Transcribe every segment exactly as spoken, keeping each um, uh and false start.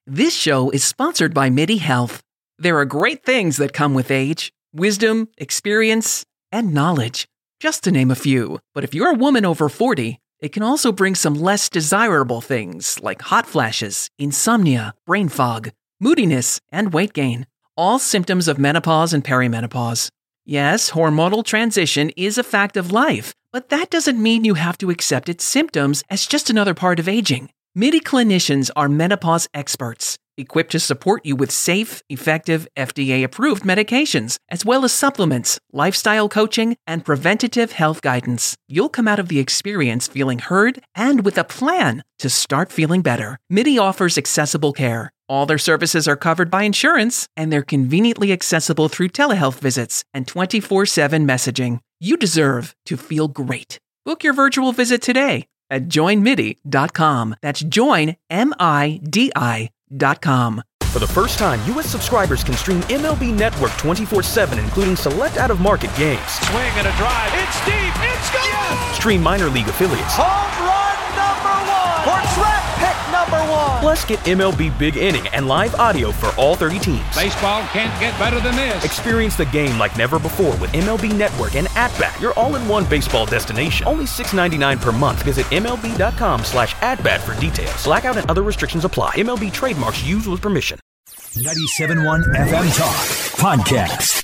This show is sponsored by MIDI Health. There are great things that come with age, wisdom, experience, and knowledge, just to name a few. But if you're a woman over forty, it can also bring some less desirable things like hot flashes, insomnia, brain fog, moodiness, and weight gain. All symptoms of menopause and perimenopause. Yes, hormonal transition is a fact of life, but that doesn't mean you have to accept its symptoms as just another part of aging. MIDI clinicians are menopause experts, equipped to support you with safe, effective, F D A-approved medications, as well as supplements, lifestyle coaching, and preventative health guidance. You'll come out of the experience feeling heard and with a plan to start feeling better. MIDI offers accessible care. All their services are covered by insurance, and they're conveniently accessible through telehealth visits and twenty-four seven messaging. You deserve to feel great. Book your virtual visit today at join midi dot com. That's join, M I D I dot com. For the first time, U S subscribers can stream M L B Network twenty-four seven, including select out-of-market games. Swing and a drive. It's deep. It's gone. Yes! Stream minor league affiliates. Home run number one. Or track pick number one. Plus, get M L B Big Inning and live audio for all thirty teams. Baseball can't get better than this. Experience the game like never before with M L B Network and At-Bat, your all-in-one baseball destination. Only six dollars and ninety-nine cents per month. Visit M L B dot com slash at-bat for details. Blackout and other restrictions apply. M L B trademarks used with permission. ninety-seven point one F M Talk Podcast.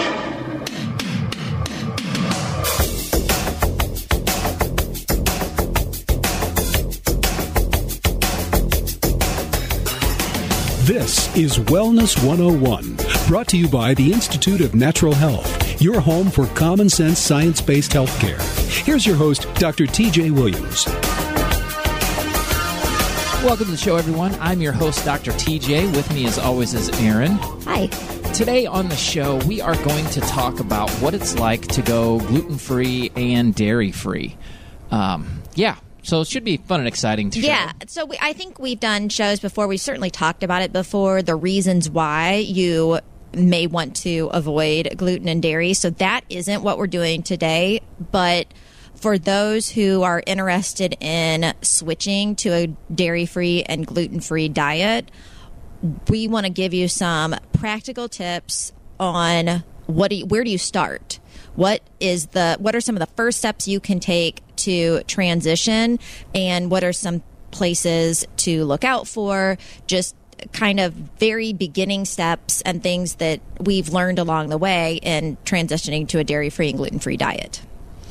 This is Wellness one oh one, brought to you by the Institute of Natural Health, your home for common sense science-based healthcare. Here's your host, Doctor T J Williams. Welcome to the show, everyone. I'm your host, Doctor T J. With me, as always, is Aaron. Hi. Today on the show, we are going to talk about what it's like to go gluten-free and dairy-free. Um, yeah. So it should be fun and exciting to show. Yeah, so we, I think we've done shows before. We've certainly talked about it before, the reasons why you may want to avoid gluten and dairy. So that isn't what we're doing today. But for those who are interested in switching to a dairy-free and gluten-free diet, we want to give you some practical tips on what do you, where do you start? What is the what are some of the first steps you can take to transition, and what are some places to look out for? Just kind of very beginning steps and things that we've learned along the way in transitioning to a dairy-free and gluten-free diet.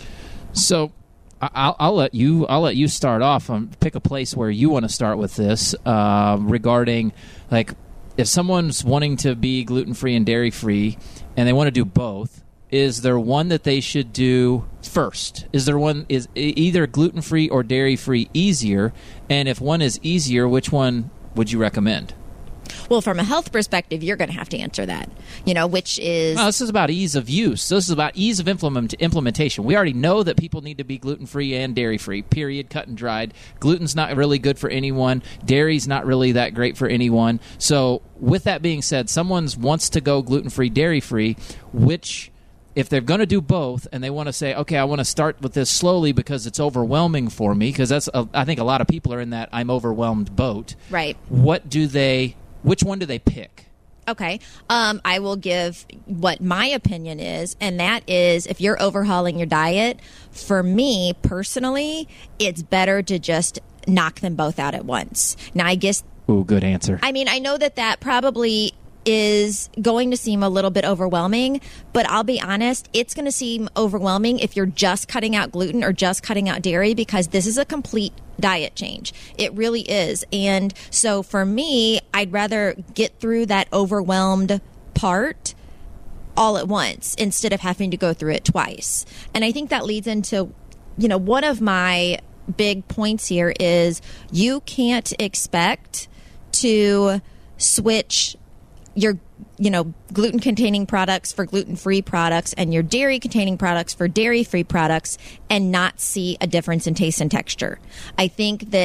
So I'll, I'll let you. I'll let you start off. Um, pick a place where you want to start with this uh, regarding, like, if someone's wanting to be gluten-free and dairy-free, and they want to do both. Is there one that they should do first? Is there one is either gluten-free or dairy-free easier? And if one is easier, which one would you recommend? Well, from a health perspective, you're going to have to answer that. You know, which is no, this is about ease of use. This is about ease of implement, implementation. We already know that people need to be gluten-free and dairy-free. Period. Cut and dried. Gluten's not really good for anyone. Dairy's not really that great for anyone. So, with that being said, someone wants to go gluten-free, dairy-free. Which If they're going to do both and they want to say, okay, I want to start with this slowly because it's overwhelming for me, because that's a, I think a lot of people are in that I'm overwhelmed boat. Right. What do they, which one do they pick? Okay. Um, I will give what my opinion is, and that is if you're overhauling your diet, for me personally, it's better to just knock them both out at once. Now, I guess... Ooh, good answer. I mean, I know that that probably is going to seem a little bit overwhelming, but I'll be honest, it's going to seem overwhelming if you're just cutting out gluten or just cutting out dairy, because this is a complete diet change. It really is. And so for me, I'd rather get through that overwhelmed part all at once instead of having to go through it twice. And I think that leads into, you know, one of my big points here is you can't expect to switch your, you know, gluten-containing products for gluten-free products and your dairy-containing products for dairy-free products and not see a difference in taste and texture. I think that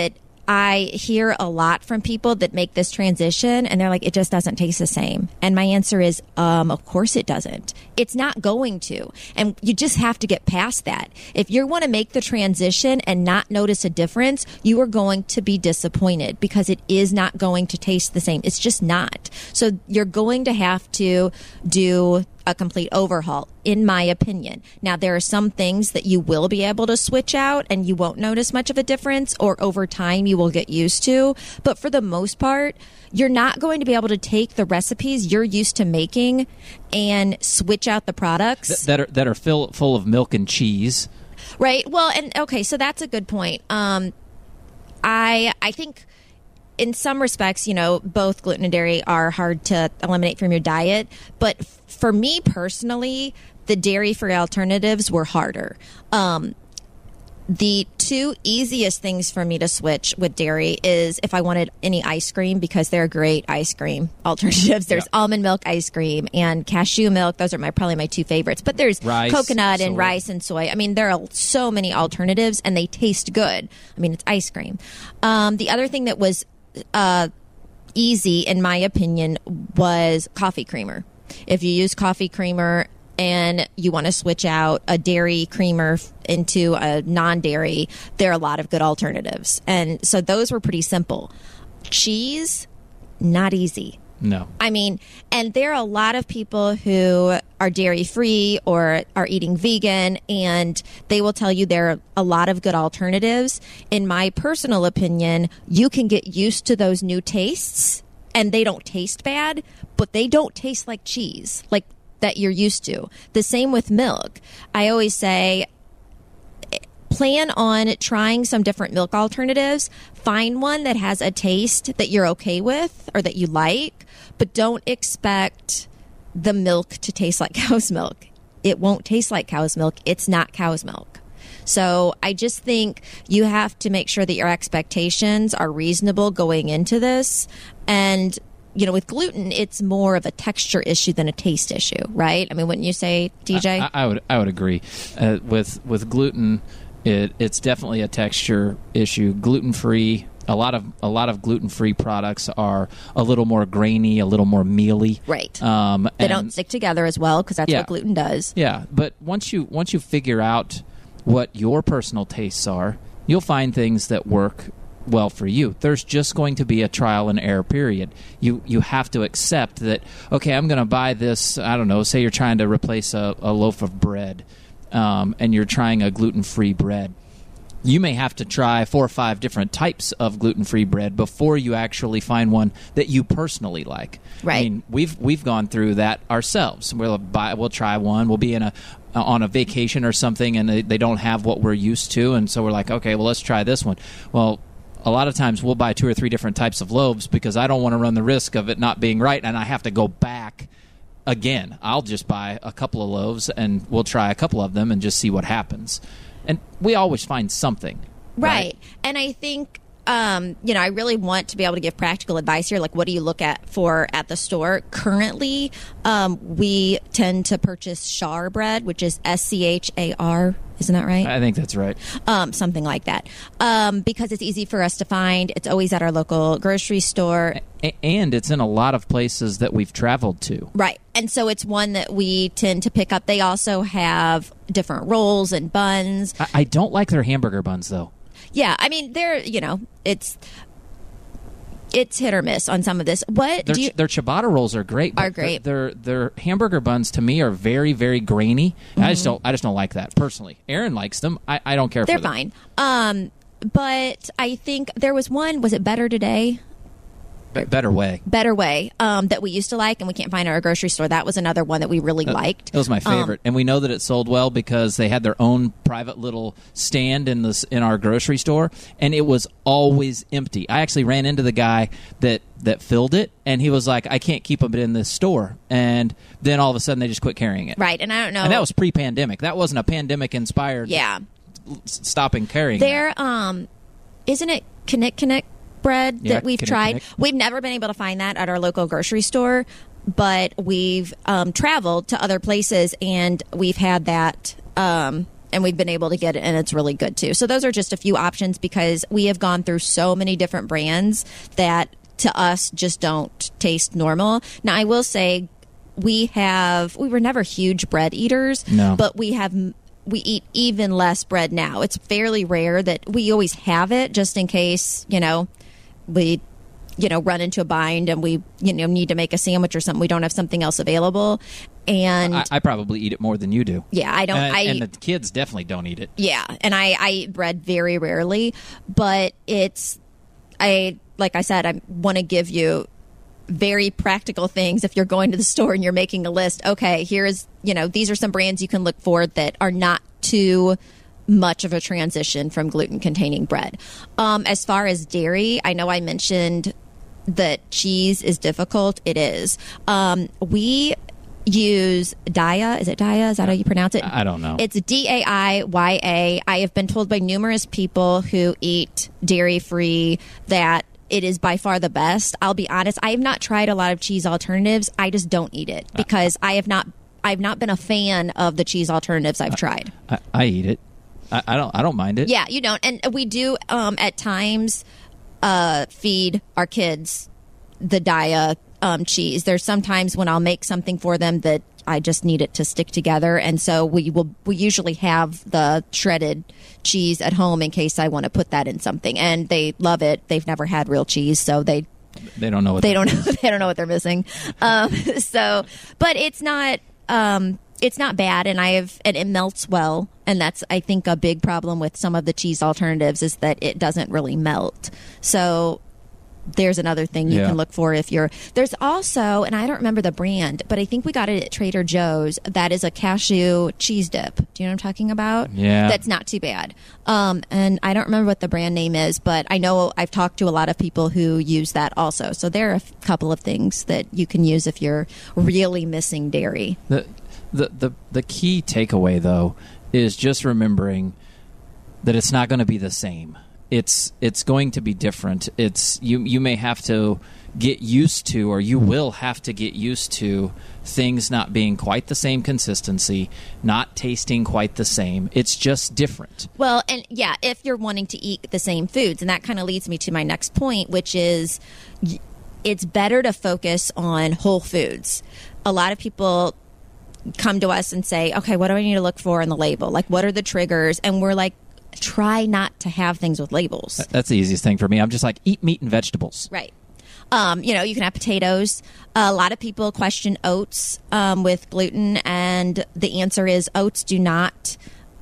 I hear a lot from people that make this transition and they're like, it just doesn't taste the same. And my answer is, um, of course it doesn't. It's not going to. And you just have to get past that. If you want to make the transition and not notice a difference, you are going to be disappointed because it is not going to taste the same. It's just not. So you're going to have to do a complete overhaul, in my opinion. Now, there are some things that you will be able to switch out and you won't notice much of a difference, or over time you will get used to. But for the most part, you're not going to be able to take the recipes you're used to making and switch out the products. Th- that are that are fill, full of milk and cheese. Right. Well, and okay, so that's a good point. Um, I I think in some respects, you know, both gluten and dairy are hard to eliminate from your diet. But f- for me personally, the dairy-free alternatives were harder. Um, the two easiest things for me to switch with dairy is if I wanted any ice cream, because they're great ice cream alternatives. There's yeah. almond milk ice cream and cashew milk. Those are my probably my two favorites. But there's rice, coconut and soy. rice and soy. I mean, there are so many alternatives, and they taste good. I mean, it's ice cream. Um, the other thing that was uh, easy, in my opinion, was coffee creamer. If you use coffee creamer and you want to switch out a dairy creamer into a non-dairy, there are a lot of good alternatives. And so those were pretty simple. Cheese, not easy. No. I mean, and there are a lot of people who are dairy-free or are eating vegan, and they will tell you there are a lot of good alternatives. In my personal opinion, you can get used to those new tastes, and they don't taste bad, but they don't taste like cheese, like that you're used to. The same with milk. I always say, plan on trying some different milk alternatives. Find one that has a taste that you're okay with or that you like, but don't expect the milk to taste like cow's milk. It won't taste like cow's milk. It's not cow's milk. So I just think you have to make sure that your expectations are reasonable going into this. And, you know, with gluten, it's more of a texture issue than a taste issue, right? I mean, wouldn't you say, D J? I, I would I would agree. Uh, with with gluten, it, it's definitely a texture issue. Gluten-free, a lot of a lot of gluten-free products are a little more grainy, a little more mealy. Right. Um, they and, don't stick together as well because that's yeah, what gluten does. Yeah, but once you once you figure out what your personal tastes are, you'll find things that work well for you. There's just going to be a trial and error period. You you have to accept that, okay, I'm going to buy this, I don't know, say you're trying to replace a, a loaf of bread, um, and you're trying a gluten-free bread. You may have to try four or five different types of gluten-free bread before you actually find one that you personally like. Right. I mean, we've we've gone through that ourselves. We'll buy, we'll try one. We'll be in a on a vacation or something, and they, they don't have what we're used to, and so we're like, okay, well, let's try this one. Well, a lot of times we'll buy two or three different types of loaves because I don't want to run the risk of it not being right, and I have to go back again. I'll just buy a couple of loaves, and we'll try a couple of them and just see what happens. And we always find something. Right. right? And I think, um, you know, I really want to be able to give practical advice here. Like, what do you look at for at the store? Currently, um, we tend to purchase Char bread, which is S C H A R. Isn't that right? I think that's right. Um, something like that. Um, because it's easy for us to find. It's always at our local grocery store. A- and it's in a lot of places that we've traveled to. Right. And so it's one that we tend to pick up. They also have different rolls and buns. I, I don't like their hamburger buns, though. Yeah. I mean, they're, you know, it's... It's hit or miss on some of this. What their, do you, their ciabatta rolls are great. Are great. Their, their their hamburger buns to me are very very grainy. Mm-hmm. I just don't I just don't like that personally. Aaron likes them. I, I don't care. They're for them. fine. Um, but I think there was one. Was it Better Today? Be- better way. Better Way. Um, that we used to like, and we can't find at our grocery store. That was another one that we really uh, liked. It was my favorite, um, and we know that it sold well because they had their own private little stand in this in our grocery store, and it was always empty. I actually ran into the guy that that filled it, and he was like, "I can't keep them in this store." And then all of a sudden, they just quit carrying it. Right, and I don't know. And that was pre-pandemic. That wasn't a pandemic-inspired. Yeah. Stopping carrying. There, um, isn't it Connect Connect bread yeah, that we've Connect, tried? Connect. We've never been able to find that at our local grocery store, but we've um, traveled to other places and we've had that. Um, and we've been able to get it, and it's really good too. So those are just a few options because we have gone through so many different brands that to us just don't taste normal. Now, I will say we have, we were never huge bread eaters, no. but we have, we eat even less bread now. It's fairly rare that we always have it just in case, you know, we, you know, run into a bind and we, you know, need to make a sandwich or something. We don't have something else available. And I, I probably eat it more than you do. Yeah, I don't. And, I, and the kids definitely don't eat it. Yeah, and I, I eat bread very rarely, but it's, I like I said, I want to give you very practical things if you're going to the store and you're making a list. Okay, here's, you know, these are some brands you can look for that are not too much of a transition from gluten-containing bread. Um, as far as dairy, I know I mentioned that cheese is difficult. It is. Um, we use Daiya. Is it Daiya? Is that how you pronounce it? I don't know. It's D A I Y A. I have been told by numerous people who eat dairy-free that it is by far the best. I'll be honest. I have not tried a lot of cheese alternatives. I just don't eat it because I have not. I've not been a fan of the cheese alternatives I've tried. I, I eat it. I, I don't. I don't mind it. Yeah, you don't. And we do um, at times uh, feed our kids the Daiya um, cheese. There's sometimes when I'll make something for them that I just need it to stick together, and so we will. We usually have the shredded cheese at home in case I want to put that in something, and they love it. They've never had real cheese, so they they don't know what they don't know. They don't know what they're missing. Um, so, but it's not. Um, it's not bad, and I have, and it melts well, and that's I think a big problem with some of the cheese alternatives is that it doesn't really melt. So there's another thing you yeah. can look for if you're. There's also, and I don't remember the brand, but I think we got it at Trader Joe's. That is a cashew cheese dip. Do you know what I'm talking about? Yeah, that's not too bad. Um, and I don't remember what the brand name is, but I know I've talked to a lot of people who use that also. So there are a f- couple of things that you can use if you're really missing dairy. The the the, the key takeaway though is just remembering that it's not going to be the same. It's it's going to be different. It's you you may have to get used to, or you will have to get used to things not being quite the same consistency, not tasting quite the same. It's just different. Well, and yeah, if you're wanting to eat the same foods, and that kind of leads me to my next point, which is it's better to focus on whole foods. A lot of people come to us and say, okay, what do I need to look for in the label? Like, what are the triggers? And we're like, try not to have things with labels. That's the easiest thing for me. I'm just like, eat meat and vegetables. Right. Um, you know, you can have potatoes. A lot of people question oats um, with gluten, and the answer is oats do not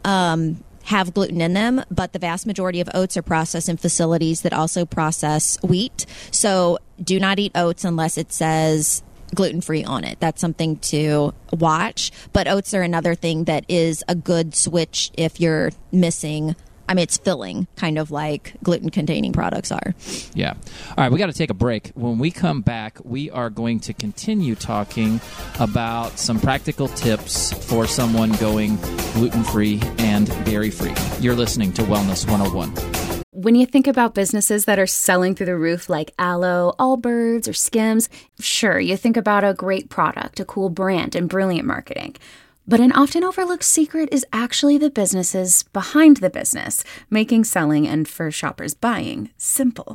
um, have gluten in them, but the vast majority of oats are processed in facilities that also process wheat. So do not eat oats unless it says gluten-free on it. That's something to watch. But oats are another thing that is a good switch if you're missing. I mean, it's filling, kind of like gluten-containing products are. Yeah. All right, we got to take a break. When we come back, we are going to continue talking about some practical tips for someone going gluten-free and dairy-free. You're listening to Wellness one oh one. When you think about businesses that are selling through the roof like Aloe, Allbirds, or Skims, sure, you think about a great product, a cool brand, and brilliant marketing. But an often overlooked secret is actually the businesses behind the business, making selling and for shoppers buying simple.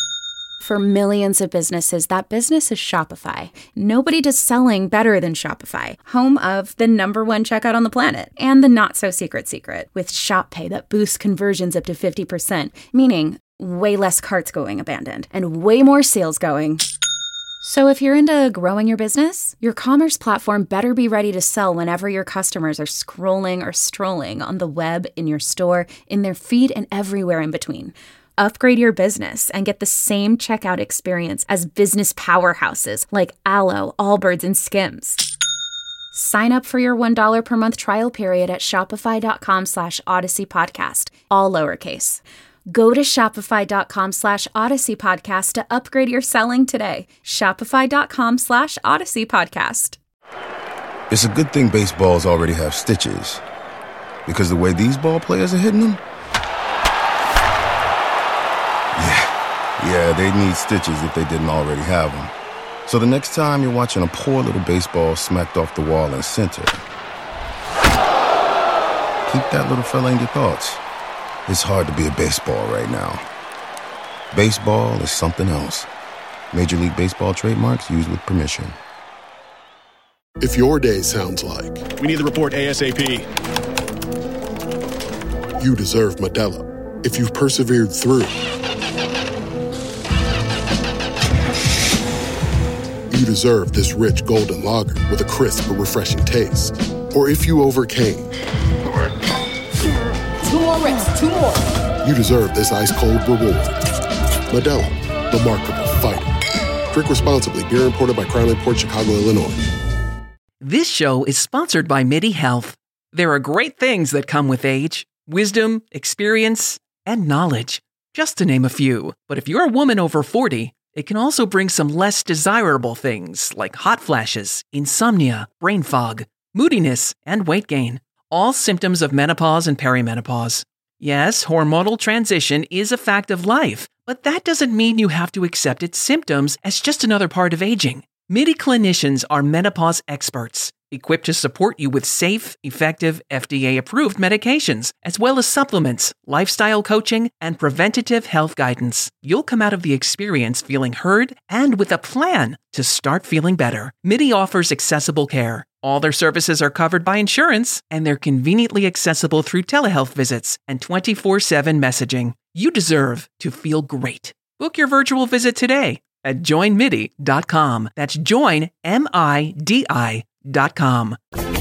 For millions of businesses, that business is Shopify. Nobody does selling better than Shopify, home of the number one checkout on the planet, and the not-so-secret secret, with Shop Pay that boosts conversions up to fifty percent, meaning way less carts going abandoned, and way more sales going. So if you're into growing your business, your commerce platform better be ready to sell whenever your customers are scrolling or strolling on the web, in your store, in their feed, and everywhere in between. Upgrade your business and get the same checkout experience as business powerhouses like Aloe, Allbirds, and Skims. Sign up for your one dollar per month trial period at shopify.com slash Odyssey Podcast, all lowercase. Go to shopify.com slash Odyssey Podcast to upgrade your selling today. Shopify.com slash Odyssey Podcast. It's a good thing baseballs already have stitches, because the way these ball players are hitting them, yeah, yeah, they need stitches if they didn't already have them. So the next time you're watching a poor little baseball smacked off the wall in center, Keep that little fella in your thoughts. It's hard to be a baseball right now. Baseball is something else. Major League Baseball trademarks used with permission. If your day sounds like... We need the report ASAP. You deserve Modelo. If you've persevered through... You deserve this rich golden lager with a crisp but refreshing taste. Or if you overcame... Two more reps, two more. You deserve this ice-cold reward. Modelo, the Remarkable Fighter. Drink responsibly. Beer imported by Crown Imports, Chicago, Illinois. This show is sponsored by MIDI Health. There are great things that come with age. Wisdom, experience, and knowledge. Just to name a few. But if you're a woman over forty, it can also bring some less desirable things like hot flashes, insomnia, brain fog, moodiness, and weight gain. All symptoms of menopause and perimenopause. Yes, hormonal transition is a fact of life, but that doesn't mean you have to accept its symptoms as just another part of aging. MIDI clinicians are menopause experts, equipped to support you with safe, effective, F D A-approved medications, as well as supplements, lifestyle coaching, and preventative health guidance. You'll come out of the experience feeling heard and with a plan to start feeling better. MIDI offers accessible care. All their services are covered by insurance, and they're conveniently accessible through telehealth visits and twenty-four seven messaging. You deserve to feel great. Book your virtual visit today at join midi dot com. That's join, M I D I dot com.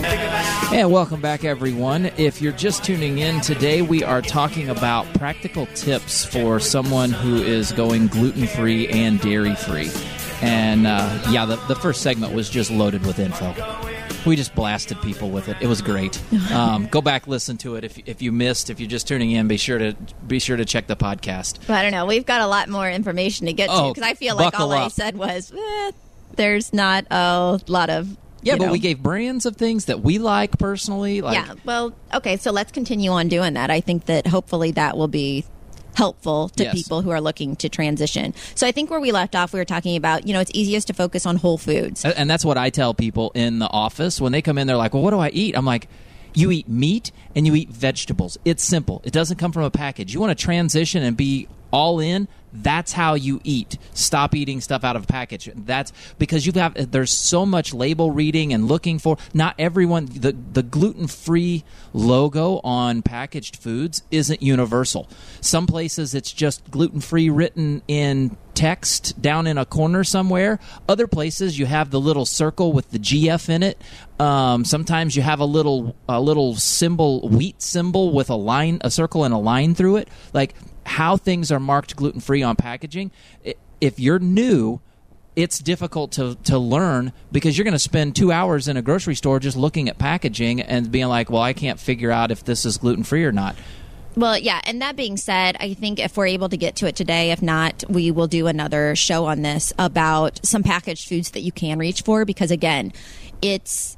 And welcome back, everyone. If you're just tuning in today, we are talking about practical tips for someone who is going gluten-free and dairy-free. And, uh, yeah, the, the first segment was just loaded with info. We just blasted people with it. It was great. Um, go back, listen to it. If if you missed, if you're just tuning in, be sure to be sure to check the podcast. But I don't know. We've got a lot more information to get to Oh, because I feel like all buckle I up. said was eh, there's not a lot of Yeah, you but know. we gave brands of things that we like personally. Like, yeah. Well, okay. So let's continue on doing that. I think that hopefully that will be helpful to Yes. people who are looking to transition. So I think where we left off, we were talking about, you know, it's easiest to focus on whole foods. And that's what I tell people in the office. When they come in, they're like, well, what do I eat? I'm like, you eat meat and you eat vegetables. It's simple. It doesn't come from a package. You want to transition and be all in? That's how you eat. Stop eating stuff out of a package. That's because you have there's so much label reading and looking for. Not everyone the the gluten-free logo on packaged foods isn't universal. Some places it's just gluten-free written in text down in a corner somewhere. Other places you have the little circle with the G F in it. Um, sometimes you have a little a little symbol, wheat symbol with a line, a circle and a line through it. Like how things are marked gluten-free on packaging. If you're new, it's difficult to, to learn because you're going to spend two hours in a grocery store just looking at packaging and being like, well, I can't figure out if this is gluten-free or not. Well, yeah, and that being said, I think if we're able to get to it today, if not, we will do another show on this about some packaged foods that you can reach for because, again, it's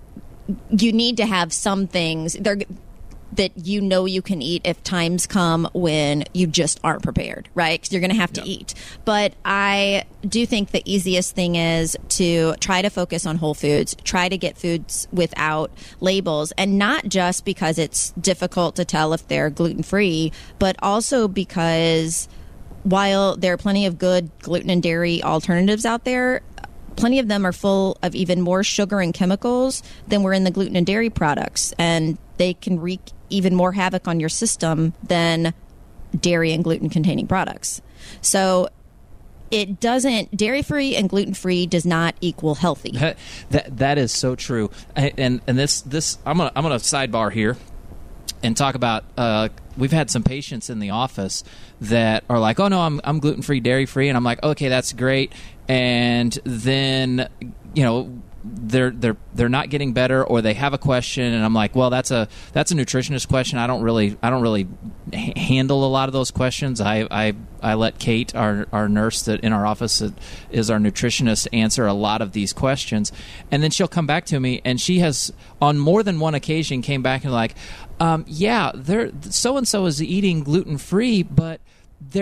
you need to have some things they're, that you know you can eat if times come when you just aren't prepared, right? Because you're going to have to Yep. eat. But I do think the easiest thing is to try to focus on whole foods, try to get foods without labels, and not just because it's difficult to tell if they're gluten-free, but also because while there are plenty of good gluten and dairy alternatives out there, plenty of them are full of even more sugar and chemicals than were in the gluten and dairy products, and they can wreak even more havoc on your system than dairy and gluten-containing products. So it doesn't, dairy-free and gluten-free does not equal healthy. That that, that is so true. And and this this I'm gonna I'm gonna sidebar here and talk about. Uh, we've had some patients in the office that are like, "Oh no, I'm I'm gluten-free, dairy-free," and I'm like, "Okay, that's great." And then you know they're they're they're not getting better, or they have a question, and I'm like, well, that's a that's a nutritionist question. I don't really I don't really h- handle a lot of those questions. I I, I let Kate, our our nurse that in our office that is our nutritionist, answer a lot of these questions, and then she'll come back to me, and she has on more than one occasion came back and like, um, yeah, they're so and so is eating gluten free, but they're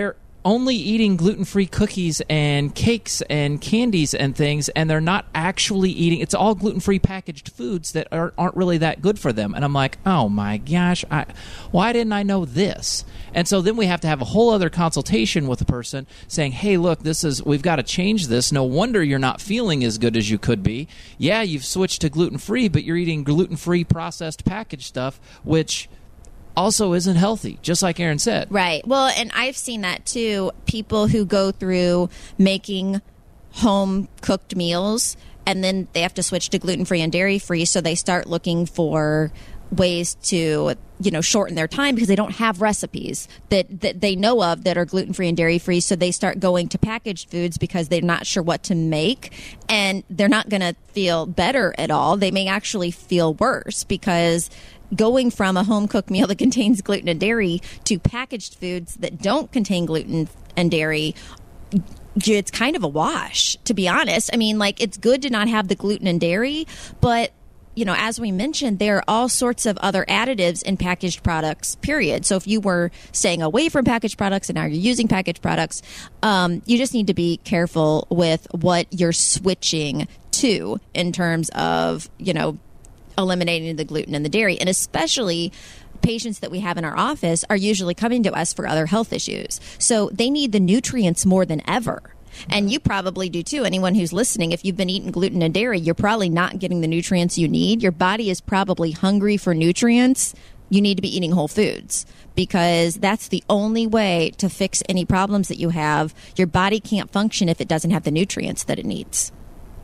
only eating gluten-free cookies and cakes and candies and things, and they're not actually eating. It's all gluten-free packaged foods that are, aren't really that good for them. And I'm like, oh my gosh, I, why didn't I know this? And so then we have to have a whole other consultation with the person saying, hey, look, this is we've got to change this. No wonder you're not feeling as good as you could be. Yeah, you've switched to gluten-free, but you're eating gluten-free processed packaged stuff, which also isn't healthy, just like Aaron said. Right. Well, and I've seen that too. People who go through making home-cooked meals, and then they have to switch to gluten-free and dairy-free, so they start looking for ways to, you know, shorten their time because they don't have recipes that, that they know of that are gluten-free and dairy-free, so they start going to packaged foods because they're not sure what to make, and they're not going to feel better at all. They may actually feel worse because going from a home-cooked meal that contains gluten and dairy to packaged foods that don't contain gluten and dairy, it's kind of a wash, to be honest. I mean, like, it's good to not have the gluten and dairy, but, you know, as we mentioned, there are all sorts of other additives in packaged products, period. So if you were staying away from packaged products and now you're using packaged products, um, you just need to be careful with what you're switching to in terms of, you know, eliminating the gluten and the dairy. And especially patients that we have in our office are usually coming to us for other health issues. So they need the nutrients more than ever. And you probably do too. Anyone who's listening, if you've been eating gluten and dairy, you're probably not getting the nutrients you need. Your body is probably hungry for nutrients. You need to be eating whole foods because that's the only way to fix any problems that you have. Your body can't function if it doesn't have the nutrients that it needs.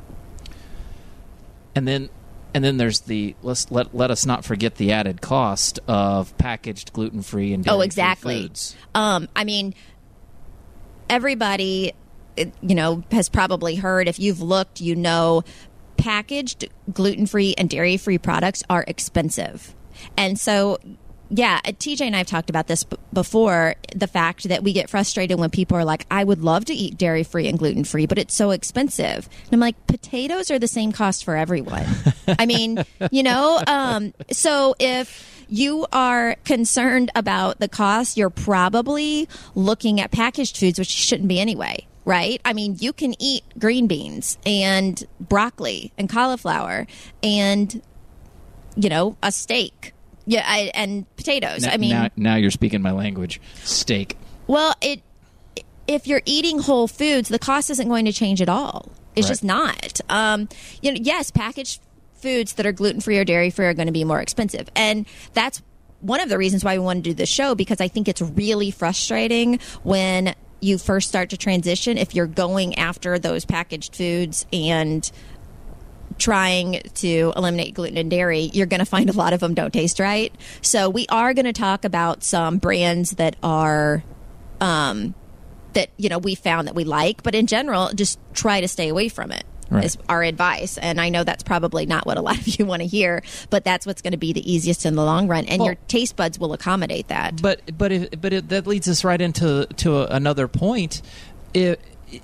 And then And then there's the let's let let us not forget the added cost of packaged gluten-free and dairy-free oh, exactly. foods. Um, I mean, everybody, you know, has probably heard. If you've looked, you know, packaged gluten-free and dairy-free products are expensive, and so. Yeah, T J and I have talked about this b- before, the fact that we get frustrated when people are like, I would love to eat dairy-free and gluten-free, but it's so expensive. And I'm like, potatoes are the same cost for everyone. I mean, you know, um, so if you are concerned about the cost, you're probably looking at packaged foods, which shouldn't be anyway. Right? I mean, you can eat green beans and broccoli and cauliflower and, you know, a steak. Yeah, I, and potatoes. Now, I mean, now, now you're speaking my language. Steak. Well, it if you're eating whole foods, the cost isn't going to change at all. It's right. just not. Um, you know, yes, packaged foods that are gluten free or dairy free are going to be more expensive, and that's one of the reasons why we want to do this show, because I think it's really frustrating when you first start to transition if you're going after those packaged foods and trying to eliminate gluten and dairy, you're going to find a lot of them don't taste right. So we are going to talk about some brands that are, um, that, you know, we found that we like, but in general, just try to stay away from it. Right. Is our advice. And I know that's probably not what a lot of you want to hear, but that's what's going to be the easiest in the long run. And well, your taste buds will accommodate that. But, but, if, but it, that leads us right into to another point. It,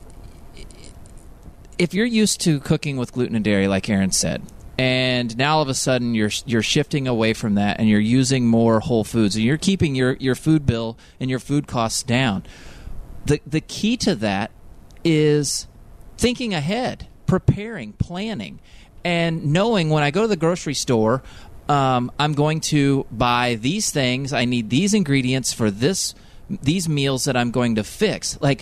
If you're used to cooking with gluten and dairy, like Aaron said, and now all of a sudden you're you're shifting away from that and you're using more whole foods and you're keeping your, your food bill and your food costs down, the the key to that is thinking ahead, preparing, planning, and knowing when I go to the grocery store, um, I'm going to buy these things. I need these ingredients for this these meals that I'm going to fix. Like,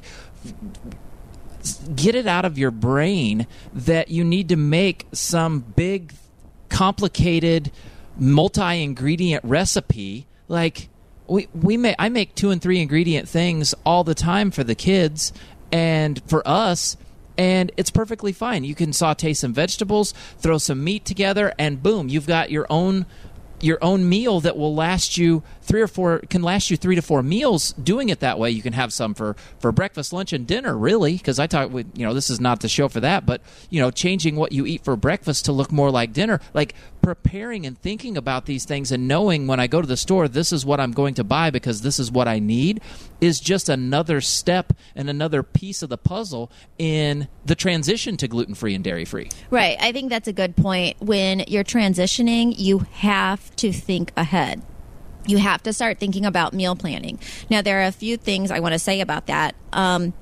get it out of your brain that you need to make some big, complicated, multi-ingredient recipe. Like we we make, I make two and three ingredient things all the time for the kids and for us, and it's perfectly fine. You can saute some vegetables, throw some meat together, and boom, you've got your own your own meal that will last you three or four can last you three to four meals doing it that way. You can have some for, for breakfast, lunch, and dinner, really, because I talk with, you know, this is not the show for that, but, you know, changing what you eat for breakfast to look more like dinner, like preparing and thinking about these things and knowing when I go to the store, this is what I'm going to buy because this is what I need, is just another step and another piece of the puzzle in the transition to gluten-free and dairy-free. Right. I think that's a good point. When you're transitioning, you have to think ahead. you have to start thinking about meal planning. Now, there are a few things I want to say about that. Um,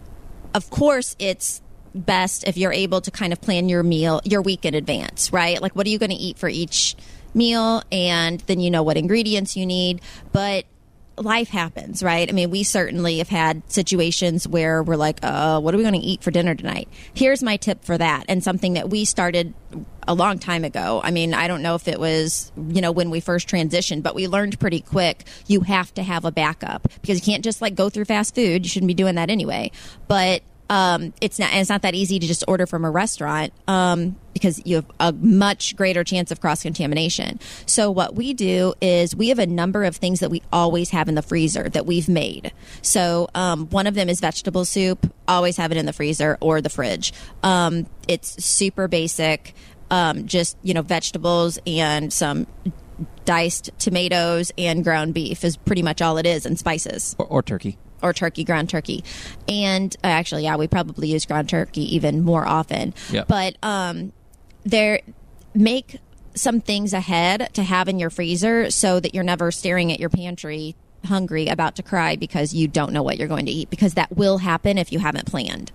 of course, it's best if you're able to kind of plan your meal, your week in advance, right? Like, what are you going to eat for each meal? And then you know what ingredients you need. But life happens, right? I mean, we certainly have had situations where we're like, uh, what are we going to eat for dinner tonight? Here's my tip for that, and something that we started a long time ago. I mean, I don't know if it was, you know, when we first transitioned, but we learned pretty quick you have to have a backup, because you can't just like go through fast food. You shouldn't be doing that anyway. But Um, it's not, and it's not that easy to just order from a restaurant, um, because you have a much greater chance of cross-contamination. So what we do is we have a number of things that we always have in the freezer that we've made. So um, one of them is vegetable soup. Always have it in the freezer or the fridge. Um, it's super basic, um, just, you know, vegetables and some diced tomatoes and ground beef is pretty much all it is, and spices. Or, or turkey. Or turkey, ground turkey. And uh, actually, yeah, we probably use ground turkey even more often. Yep. But um, there, make some things ahead to have in your freezer so that you're never staring at your pantry hungry, about to cry because you don't know what you're going to eat, because that will happen if you haven't planned.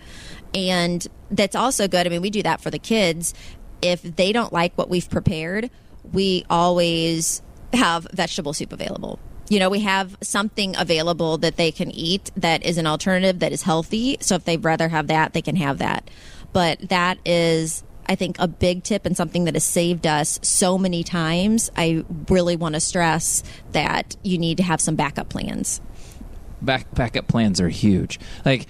And that's also good. I mean, we do that for the kids. If they don't like what we've prepared, we always have vegetable soup available. You know, we have something available that they can eat that is an alternative that is healthy. So if they'd rather have that, they can have that. But that is, I think, a big tip and something that has saved us so many times. I really want to stress that you need to have some backup plans. Back backup plans are huge. Like,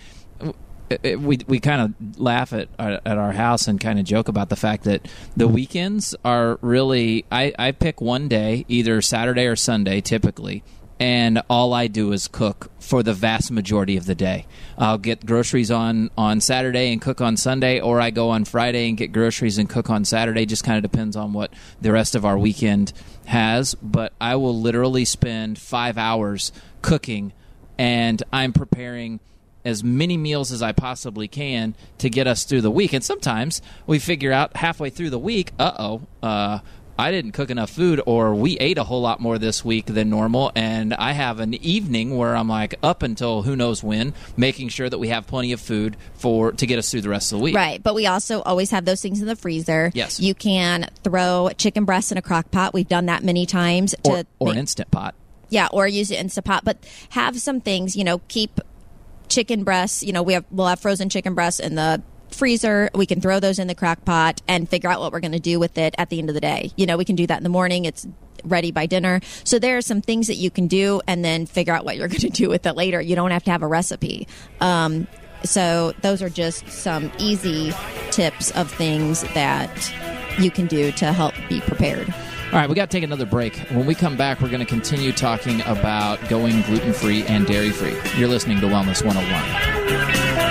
It, we we kind of laugh at at our house and kind of joke about the fact that the weekends are really, I, I pick one day, either Saturday or Sunday typically, and all I do is cook for the vast majority of the day. I'll get groceries on, on Saturday and cook on Sunday, or I go on Friday and get groceries and cook on Saturday. Just kind of depends on what the rest of our weekend has. But I will literally spend five hours cooking, and I'm preparing as many meals as I possibly can to get us through the week. And sometimes we figure out halfway through the week, uh-oh, uh, I didn't cook enough food, or we ate a whole lot more this week than normal, and I have an evening where I'm like up until who knows when, making sure that we have plenty of food for to get us through the rest of the week. Right, but we also always have those things in the freezer. Yes. You can throw chicken breasts in a crock pot. We've done that many times. To Or, or make, Instant Pot. Yeah, or use it Instant Pot. But have some things, you know, keep chicken breasts, you know, we have we'll have frozen chicken breasts in the freezer. We can throw those in the crock pot and figure out what we're going to do with it at the end of the day. You know, we can do that in the morning. It's ready by dinner. So there are some things that you can do and then figure out what you're going to do with it later. You don't have to have a recipe. Um, so those are just some easy tips of things that you can do to help be prepared. All right, we got to take another break. When we come back, we're going to continue talking about going gluten-free and dairy-free. You're listening to Wellness one oh one.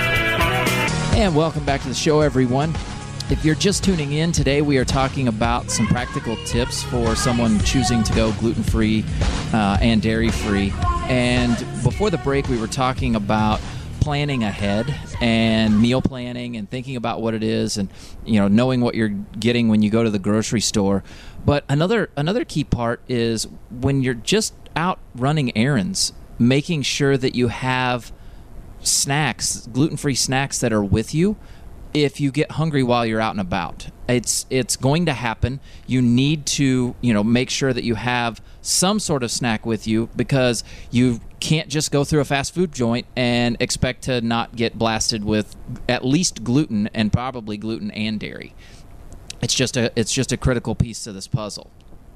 And welcome back to the show, everyone. If you're just tuning in, today we are talking about some practical tips for someone choosing to go gluten-free uh, and dairy-free. And before the break, we were talking about planning ahead and meal planning and thinking about what it is and, you know, knowing what you're getting when you go to the grocery store. But another another key part is when you're just out running errands, making sure that you have snacks, gluten-free snacks that are with you if you get hungry while you're out and about. It's it's going to happen. You need to, you know, make sure that you have some sort of snack with you, because you can't just go through a fast food joint and expect to not get blasted with at least gluten, and probably gluten and dairy. It's just a it's just a critical piece to this puzzle.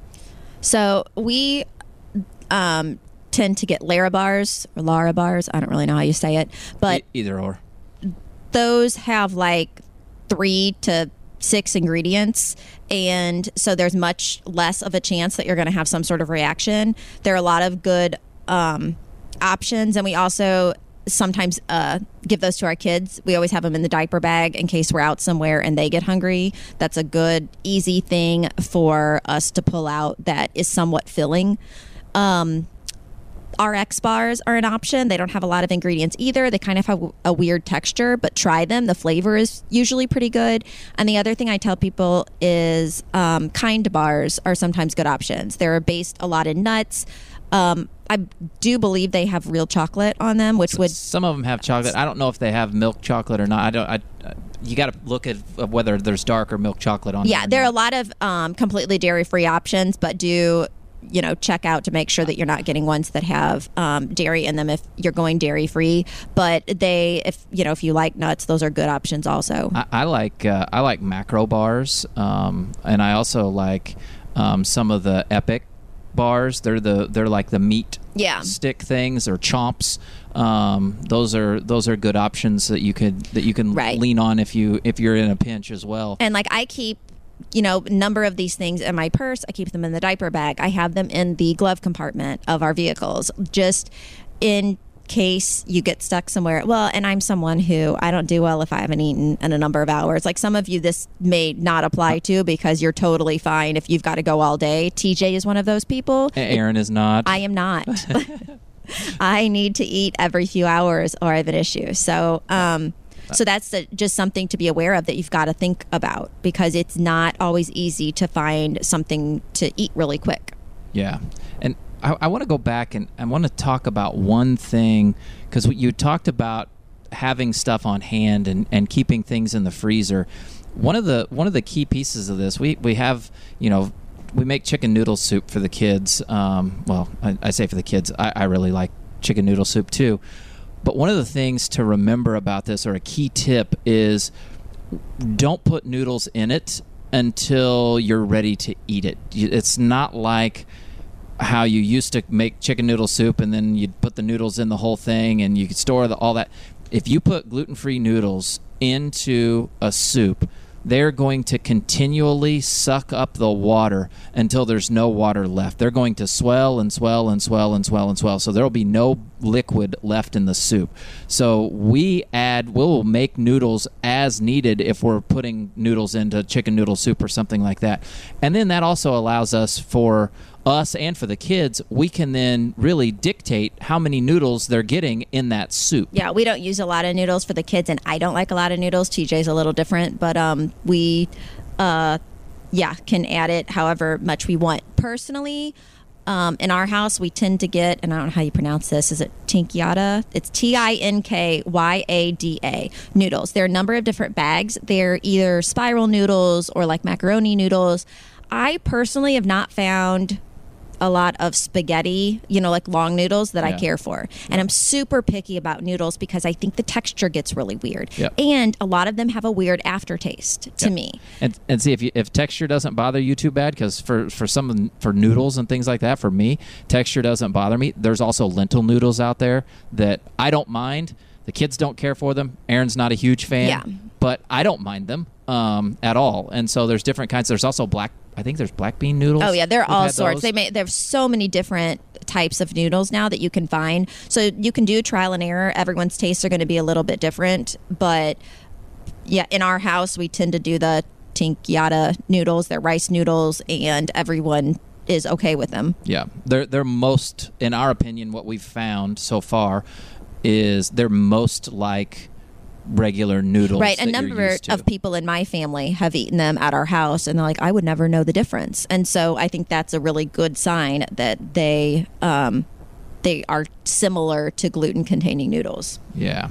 So we um, tend to get Larabars or Larabars. I don't really know how you say it, but e- either or. Those have like three to six ingredients, and so there's much less of a chance that you're going to have some sort of reaction. There are a lot of good um, options, and we also sometimes uh, give those to our kids. We always have them in the diaper bag in case we're out somewhere and they get hungry. That's a good, easy thing for us to pull out that is somewhat filling. Um, R X bars are an option. They don't have a lot of ingredients either. They kind of have a weird texture, but try them. The flavor is usually pretty good. And the other thing I tell people is um, Kind bars are sometimes good options. They're based a lot in nuts. Um, I do believe they have real chocolate on them, which would some of them have chocolate. I don't know if they have milk chocolate or not. I don't. I, you got to look at whether there's dark or milk chocolate on. Yeah, them. there are a lot of um, completely dairy-free options, but do you know check out to make sure that you're not getting ones that have um, dairy in them if you're going dairy-free. But they, if you know, if you like nuts, those are good options also. I, I like uh, I like macro bars, um, and I also like um, some of the Epic bars. They're the they're like the meat yeah. stick things or chomps. Um, those are those are good options that you could that you can right. lean on if you if you're in a pinch as well. And like I keep, you know, a number of these things in my purse. I keep them in the diaper bag. I have them in the glove compartment of our vehicles, just in case you get stuck somewhere. Well, and I'm someone who I don't do well if I haven't eaten in a number of hours. Like some of you, this may not apply to because you're totally fine if you've got to go all day. T J is one of those people. Aaron is not. I am not. I need to eat every few hours or I have an issue. So, um, so that's the, just something to be aware of that you've got to think about because it's not always easy to find something to eat really quick. Yeah. And I, I want to go back and I want to talk about one thing because you talked about having stuff on hand and, and keeping things in the freezer. One of the one of the key pieces of this, we, we have, you know, we make chicken noodle soup for the kids. Um, well, I, I say for the kids. I, I really like chicken noodle soup too. But one of the things to remember about this, or a key tip, is don't put noodles in it until you're ready to eat it. It's not like how you used to make chicken noodle soup and then you'd put the noodles in the whole thing and you could store the, all that. If you put gluten-free noodles into a soup, they're going to continually suck up the water until there's no water left. They're going to swell and swell and swell and swell and swell. So there will be no liquid left in the soup. So we add, we'll make noodles as needed if we're putting noodles into chicken noodle soup or something like that. And then that also allows us for us and for the kids, we can then really dictate how many noodles they're getting in that soup. Yeah, we don't use a lot of noodles for the kids, and I don't like a lot of noodles. T J's a little different, but um, we, uh, yeah, can add it however much we want. Personally, um, in our house, we tend to get, and I don't know how you pronounce this, is it Tinkyada? It's T I N K Y A D A, noodles. There are a number of different bags. They're either spiral noodles or like macaroni noodles. I personally have not found a lot of spaghetti, you know, like long noodles that yeah. I care for. And yeah. I'm super picky about noodles because I think the texture gets really weird. Yep. And a lot of them have a weird aftertaste to yep. me. And and see if you, if texture doesn't bother you too bad, because for for some for noodles and things like that, for me, texture doesn't bother me. There's also lentil noodles out there that I don't mind. The kids don't care for them. Aaron's not a huge fan, yeah. but I don't mind them um, at all. And so there's different kinds. There's also black. I think there's black bean noodles. Oh yeah, there are We've all sorts. Those. They may there's so many different types of noodles now that you can find. So you can do trial and error. Everyone's tastes are going to be a little bit different, but yeah, in our house we tend to do the Tinkyada noodles. They're rice noodles, and everyone is okay with them. Yeah, they're they're most, in our opinion, what we've found so far is they're most like regular noodles. Right. A number of people in my family have eaten them at our house, and they're like, I would never know the difference. And so I think that's a really good sign that they um, they are similar to gluten-containing noodles. Yeah.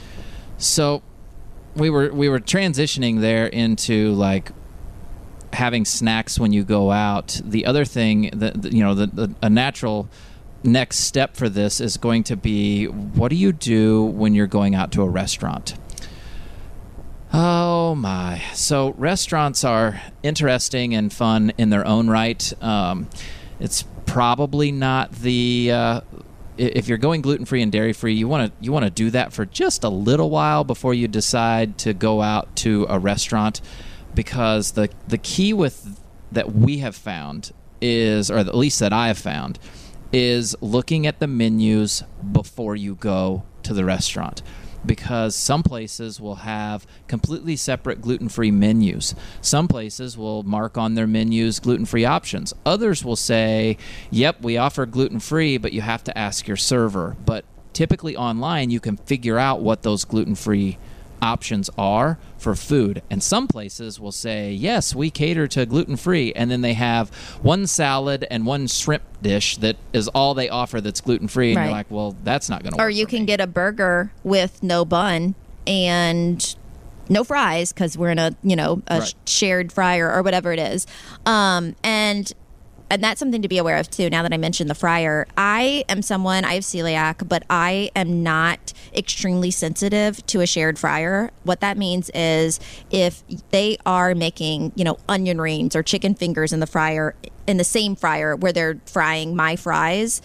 So we were we were transitioning there into like having snacks when you go out. The other thing that, you know, the, the a natural next step for this is going to be, what do you do when you're going out to a restaurant? Oh my. So restaurants are interesting and fun in their own right. Um, it's probably not the uh, if you're going gluten-free and dairy-free, you want to you want to do that for just a little while before you decide to go out to a restaurant, because the the key with that we have found is, or at least that I have found, is looking at the menus before you go to the restaurant. Because some places will have completely separate gluten-free menus. Some places will mark on their menus gluten-free options. Others will say, yep, we offer gluten-free, but you have to ask your server. But typically online, you can figure out what those gluten-free options are for food. And some places will say, yes, we cater to gluten-free, and then they have one salad and one shrimp dish that is all they offer that's gluten-free, and Right. you're like, well, that's not going to work. Or you can get a burger with no bun and no fries because we're in a, you know, a Right. shared fryer or whatever it is. Um, and and that's something to be aware of too. Now that I mentioned the fryer, I am someone, I have celiac, but I am not extremely sensitive to a shared fryer. What that means is if they are making, you know, onion rings or chicken fingers in the fryer, in the same fryer where they're frying my fries,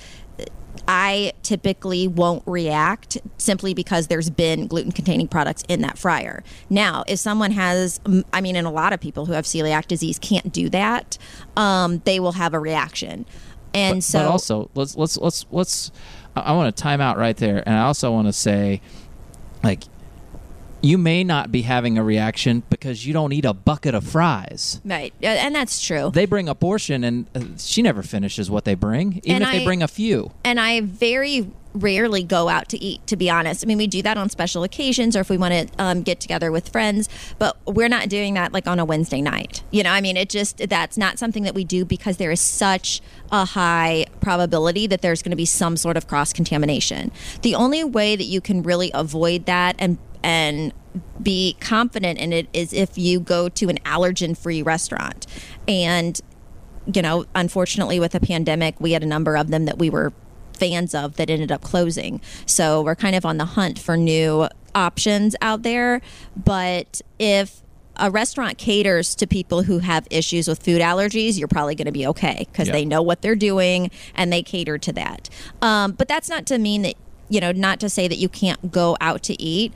I typically won't react simply because there's been gluten-containing products in that fryer. Now, if someone has, I mean, and a lot of people who have celiac disease can't do that, um, they will have a reaction. And but, so, but also, let's let's let's let's. I, I want to time out right there, and I also want to say, like, you may not be having a reaction because you don't eat a bucket of fries. right, and that's true. They bring a portion, and uh, she never finishes what they bring, even And if they I- bring a few. And I very rarely go out to eat, to be honest. I mean, we do that on special occasions or if we want to um, get together with friends, but we're not doing that like on a Wednesday night. You know, I mean, it just, that's not something that we do because there is such a high probability that there's going to be some sort of cross-contamination. The only way that you can really avoid that and and be confident in it is if you go to an allergen-free restaurant. And, you know, unfortunately with the pandemic, we had a number of them that we were fans of that ended up closing. So we're kind of on the hunt for new options out there. But if a restaurant caters to people who have issues with food allergies, you're probably going to be okay because Yep. they know what they're doing and they cater to that. Um, but that's not to mean that, you know, not to say that you can't go out to eat.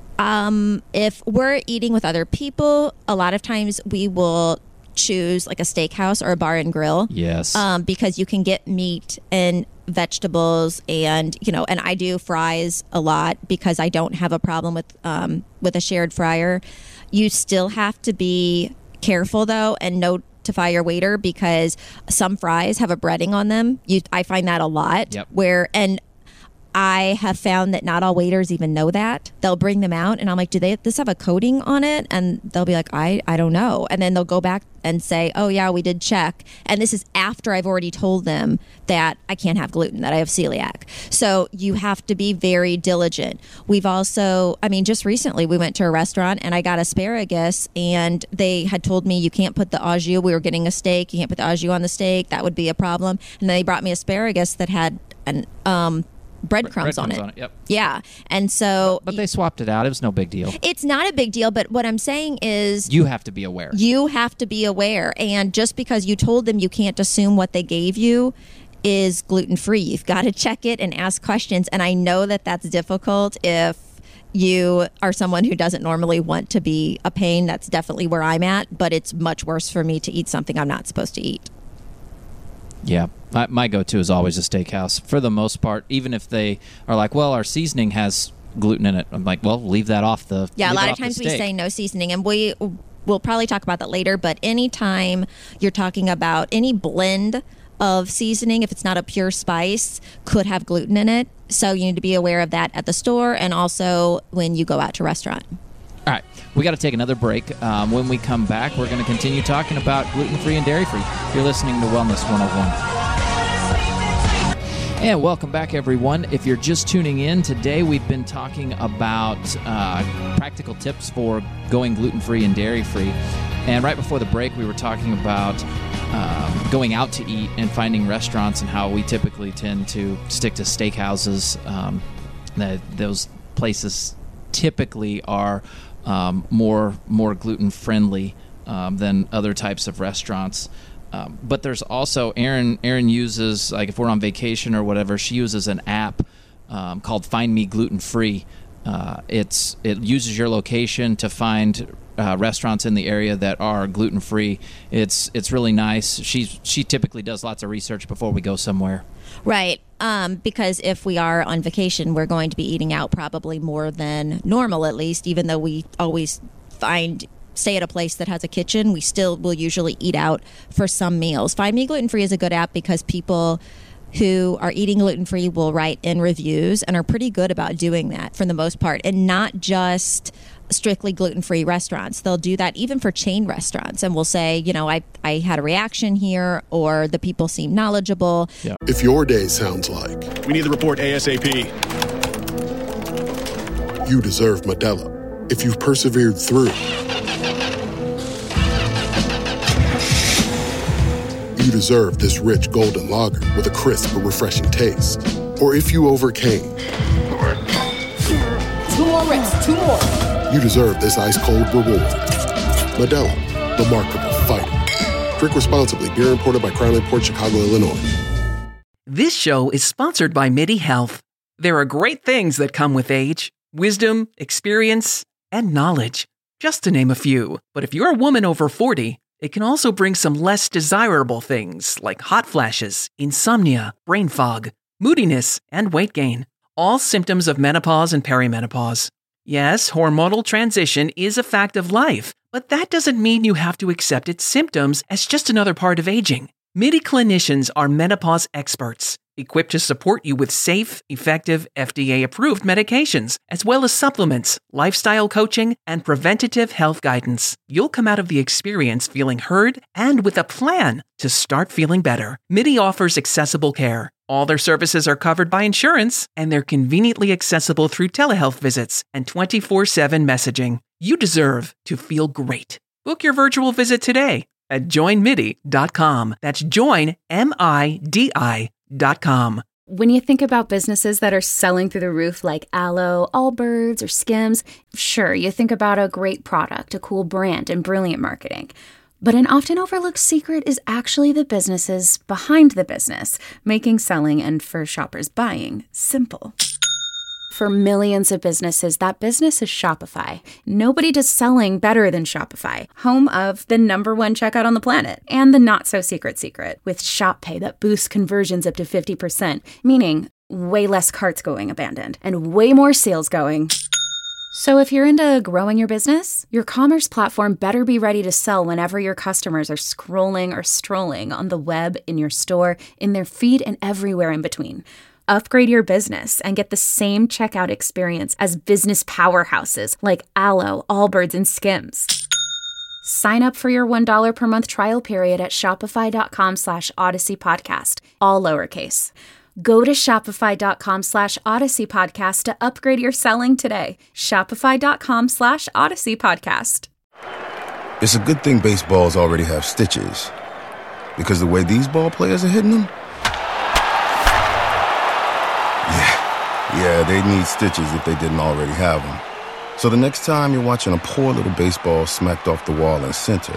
Um, if we're eating with other people, a lot of times we will choose like a steakhouse or a bar and grill. Yes. Um, because you can get meat and vegetables and, you know, and I do fries a lot because I don't have a problem with, um, with a shared fryer. You still have to be careful though and notify your waiter because some fries have a breading on them. You, I find that a lot. Yep. Where, and I have found that not all waiters even know that. They'll bring them out and I'm like, do they this have a coating on it? And they'll be like, I, I don't know. And then they'll go back and say, oh yeah, we did check. And this is after I've already told them that I can't have gluten, that I have celiac. So you have to be very diligent. We've also, I mean, just recently we went to a restaurant and I got asparagus and they had told me you can't put the au jus. We were getting a steak. You can't put the au jus on the steak. That would be a problem. And then they brought me asparagus that had an, um, breadcrumbs on, Breadcrumbs it. on it, yep. Yeah. And so But they swapped it out. It was no big deal. it's not a big deal, but what I'm saying is You have to be aware. you have to be aware. And just because you told them, you can't assume what they gave you is gluten-free. You've got to check it and ask questions. And I know that that's difficult if you are someone who doesn't normally want to be a pain. That's definitely where I'm at, but it's much worse for me to eat something I'm not supposed to eat. Yeah. My, my go-to is always a steakhouse. For the most part, even if they are like, well, our seasoning has gluten in it. I'm like, well, leave that off the Yeah, a leave it lot of off the times we steak. say no seasoning, and we we'll probably talk about that later. But anytime you're talking about any blend of seasoning, if it's not a pure spice, could have gluten in it. So you need to be aware of that at the store and also when you go out to a restaurant. All right, we got to take another break. Um, when we come back, we're going to continue talking about gluten-free and dairy-free. You're listening to Wellness one oh one. And welcome back, everyone. If you're just tuning in, today we've been talking about uh, practical tips for going gluten-free and dairy-free. And right before the break, we were talking about um, going out to eat and finding restaurants and how we typically tend to stick to steakhouses. Um, that those places typically are um, more more gluten-friendly um, than other types of restaurants. Um, but there's also Erin. Erin uses, like if we're on vacation or whatever, she uses an app um, called Find Me Gluten Free. Uh, it's it uses your location to find uh, restaurants in the area that are gluten free. It's it's really nice. She she typically does lots of research before we go somewhere. Right. Um, because if we are on vacation, we're going to be eating out probably more than normal, at least, even though we always find stay at a place that has a kitchen, we still will usually eat out for some meals. Find Me Gluten Free is a good app because people who are eating gluten-free will write in reviews and are pretty good about doing that for the most part, and not just strictly gluten-free restaurants. They'll do that even for chain restaurants and will say, you know, I, I had a reaction here, or the people seem knowledgeable. Yeah. If your day sounds like We need the report ASAP. you deserve Modelo. If you've persevered through, you deserve this rich golden lager with a crisp but refreshing taste. Or if you overcame, Two more reps, two more. you deserve this ice-cold reward. Modelo, the Remarkable Fighter. Drink responsibly. Beer imported by Crown Imports, Chicago, Illinois. This show is sponsored by MIDI Health. There are great things that come with age: wisdom, experience, and knowledge, just to name a few. But if you're a woman over forty, it can also bring some less desirable things like hot flashes, insomnia, brain fog, moodiness, and weight gain. All symptoms of menopause and perimenopause. Yes, hormonal transition is a fact of life, but that doesn't mean you have to accept its symptoms as just another part of aging. MIDI clinicians are menopause experts, equipped to support you with safe, effective, F D A-approved medications, as well as supplements, lifestyle coaching, and preventative health guidance. You'll come out of the experience feeling heard and with a plan to start feeling better. MIDI offers accessible care. All their services are covered by insurance, and they're conveniently accessible through telehealth visits and twenty-four seven messaging. You deserve to feel great. Book your virtual visit today at join midi dot com. That's join, M I D I dot com. When you think about businesses that are selling through the roof like Aloe, Allbirds, or Skims, sure, you think about a great product, a cool brand, and brilliant marketing. But an often overlooked secret is actually the businesses behind the business, making selling and, for shoppers, buying simple. For millions of businesses, that business is Shopify. Nobody does selling better than Shopify, home of the number one checkout on the planet, and the not-so-secret secret, with Shop Pay that boosts conversions up to fifty percent, meaning way less carts going abandoned, and way more sales going. So if you're into growing your business, your commerce platform better be ready to sell whenever your customers are scrolling or strolling on the web, in your store, in their feed, and everywhere in between. Upgrade your business and get the same checkout experience as business powerhouses like Aloe, Allbirds, and Skims. Sign up for your one dollar per month trial period at shopify.com slash Odyssey Podcast, all lowercase. Go to shopify.com slash Odyssey Podcast to upgrade your selling today. Shopify.com slash Odyssey Podcast. It's a good thing baseballs already have stitches, because the way these ball players are hitting them, yeah, yeah, they need stitches if they didn't already have them. So the next time you're watching a poor little baseball smacked off the wall in center,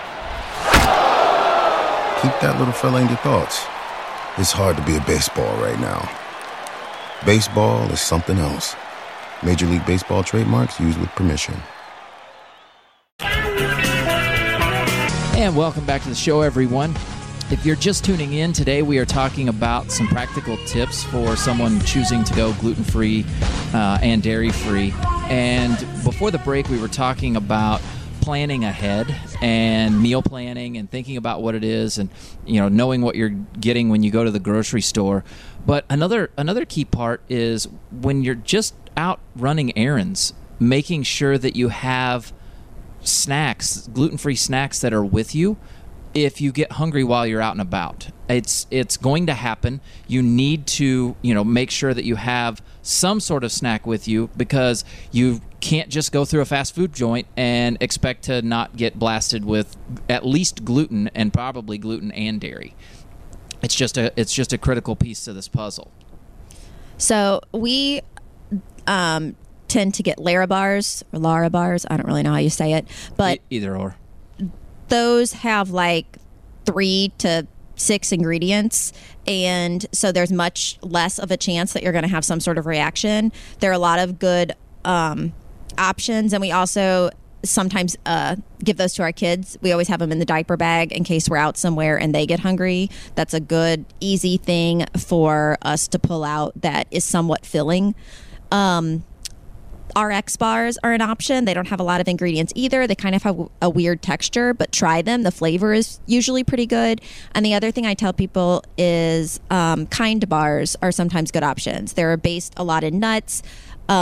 keep that little fella in your thoughts. It's hard to be a baseball right now. Baseball is something else. Major League Baseball trademarks used with permission. And welcome back to the show, everyone. If you're just tuning in, today we are talking about some practical tips for someone choosing to go gluten-free uh, and dairy-free. And before the break, we were talking about planning ahead and meal planning and thinking about what it is and, you know, knowing what you're getting when you go to the grocery store. But another another key part is when you're just out running errands, making sure that you have snacks, gluten-free snacks that are with you if you get hungry while you're out and about. It's it's going to happen. You need to, you know, make sure that you have some sort of snack with you, because you can't just go through a fast food joint and expect to not get blasted with at least gluten, and probably gluten and dairy. It's just a it's just a critical piece to this puzzle. So we um, tend to get Larabars or Lara bars. I don't really know how you say it, but e- either or. Those have like three to six ingredients, and so there's much less of a chance that you're going to have some sort of reaction. There are a lot of good um, options, and we also sometimes uh, give those to our kids. We always have them in the diaper bag in case we're out somewhere and they get hungry. That's a good, easy thing for us to pull out that is somewhat filling. Um, R X bars are an option. They don't have a lot of ingredients either. They kind of have a weird texture, but try them. The flavor is usually pretty good. And the other thing I tell people is um, Kind bars are sometimes good options. They're based a lot in nuts. Um,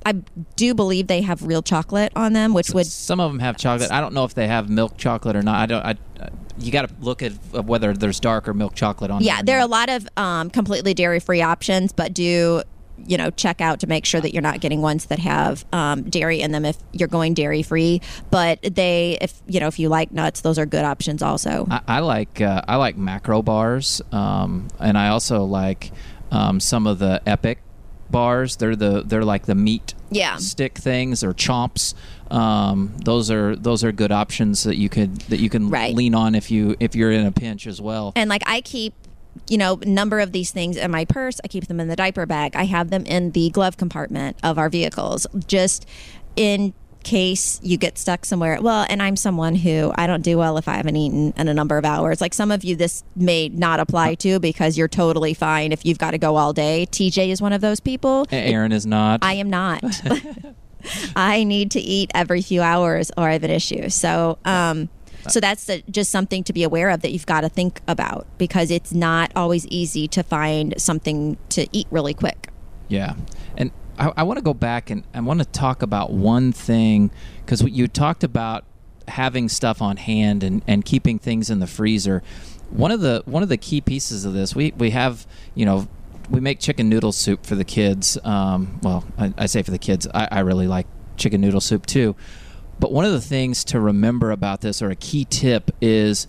I do believe they have real chocolate on them, which would some of them have chocolate. I don't know if they have milk chocolate or not. I don't. I, you got to look at whether there's dark or milk chocolate on. Yeah, there are a lot of um, completely dairy-free options, but do you know check out to make sure that you're not getting ones that have um, dairy in them if you're going dairy-free. But they, if you know, if you like nuts, those are good options also. I, I like uh, I like macro bars, um, and I also like um, some of the Epic bars. They're the they're like the meat yeah. stick things or chomps. Um, those are those are good options that you could that you can right. lean on if you if you're in a pinch as well. And like I keep, you know, a number of these things in my purse. I keep them in the diaper bag. I have them in the glove compartment of our vehicles, just in case you get stuck somewhere. Well, and I'm someone who I don't do well if I haven't eaten in a number of hours. Like some of you, this may not apply to because you're totally fine if you've got to go all day. T J is one of those people. Aaron is not. I am not. I need to eat every few hours or I have an issue. So, um, so that's the, just something to be aware of that you've got to think about because it's not always easy to find something to eat really quick. Yeah. And I, I want to go back and I want to talk about one thing because you talked about having stuff on hand and, and keeping things in the freezer. One of the one of the key pieces of this, we, we have, you know, we make chicken noodle soup for the kids. Um, well, I, I say for the kids. I, I really like chicken noodle soup too. But one of the things to remember about this, or a key tip, is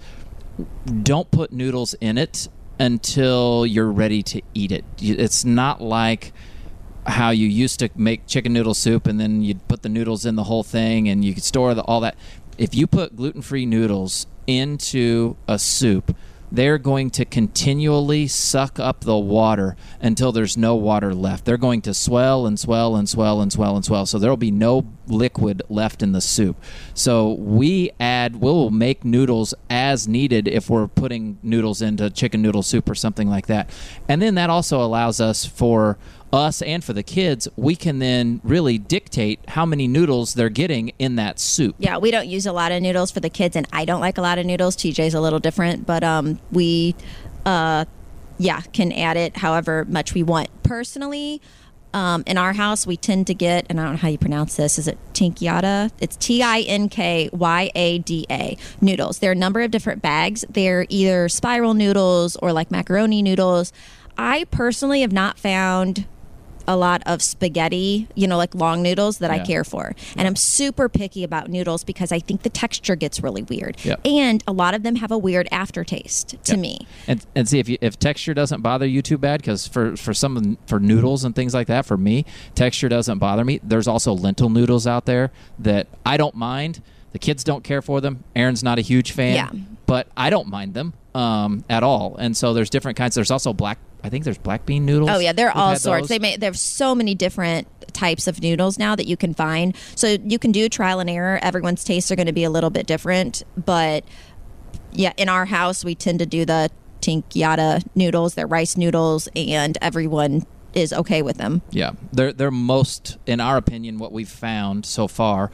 don't put noodles in it until you're ready to eat it. It's not like how you used to make chicken noodle soup and then you'd put the noodles in the whole thing and you could store the, all that. If you put gluten-free noodles into a soup, they're going to continually suck up the water until there's no water left. They're going to swell and swell and swell and swell and swell. So there will be no liquid left in the soup. So we add, we'll make noodles as needed if we're putting noodles into chicken noodle soup or something like that. And then that also allows us for us and for the kids, we can then really dictate how many noodles they're getting in that soup. Yeah, we don't use a lot of noodles for the kids, and I don't like a lot of noodles. T J's a little different, but um, we, uh, yeah, can add it however much we want. Personally, um, in our house, we tend to get, and I don't know how you pronounce this, is it Tinkyada? It's T I N K Y A D A, noodles. There are a number of different bags. They're either spiral noodles or like macaroni noodles. I personally have not found a lot of spaghetti, you know, like long noodles that yeah. I care for. And I'm super picky about noodles because I think the texture gets really weird. Yep. And a lot of them have a weird aftertaste to yep. me. And and see, if you, if texture doesn't bother you too bad, because for, for some, for noodles and things like that, for me, texture doesn't bother me. There's also lentil noodles out there that I don't mind. The kids don't care for them. Aaron's not a huge fan, yeah. but I don't mind them um, at all. And so there's different kinds. There's also black I think there's black bean noodles. Oh yeah, there are We've all had sorts. those. They may there's so many different types of noodles now that you can find. So you can do trial and error. Everyone's tastes are going to be a little bit different, but yeah, in our house we tend to do the Tinkyada noodles. They're rice noodles, and everyone is okay with them. Yeah, they're they're most, in our opinion, what we've found so far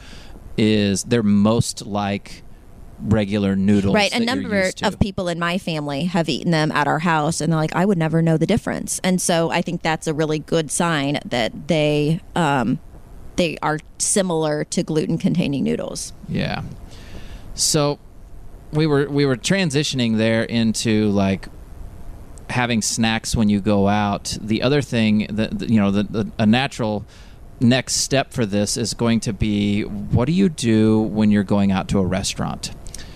is they're most like regular noodles. Right. A that number you're used to. of people in my family have eaten them at our house, and they're like, I would never know the difference. And so I think that's a really good sign that they um, they are similar to gluten-containing noodles. Yeah. So we were we were transitioning there into like having snacks when you go out. The other thing that you know, the, the a natural next step for this is going to be, what do you do when you're going out to a restaurant?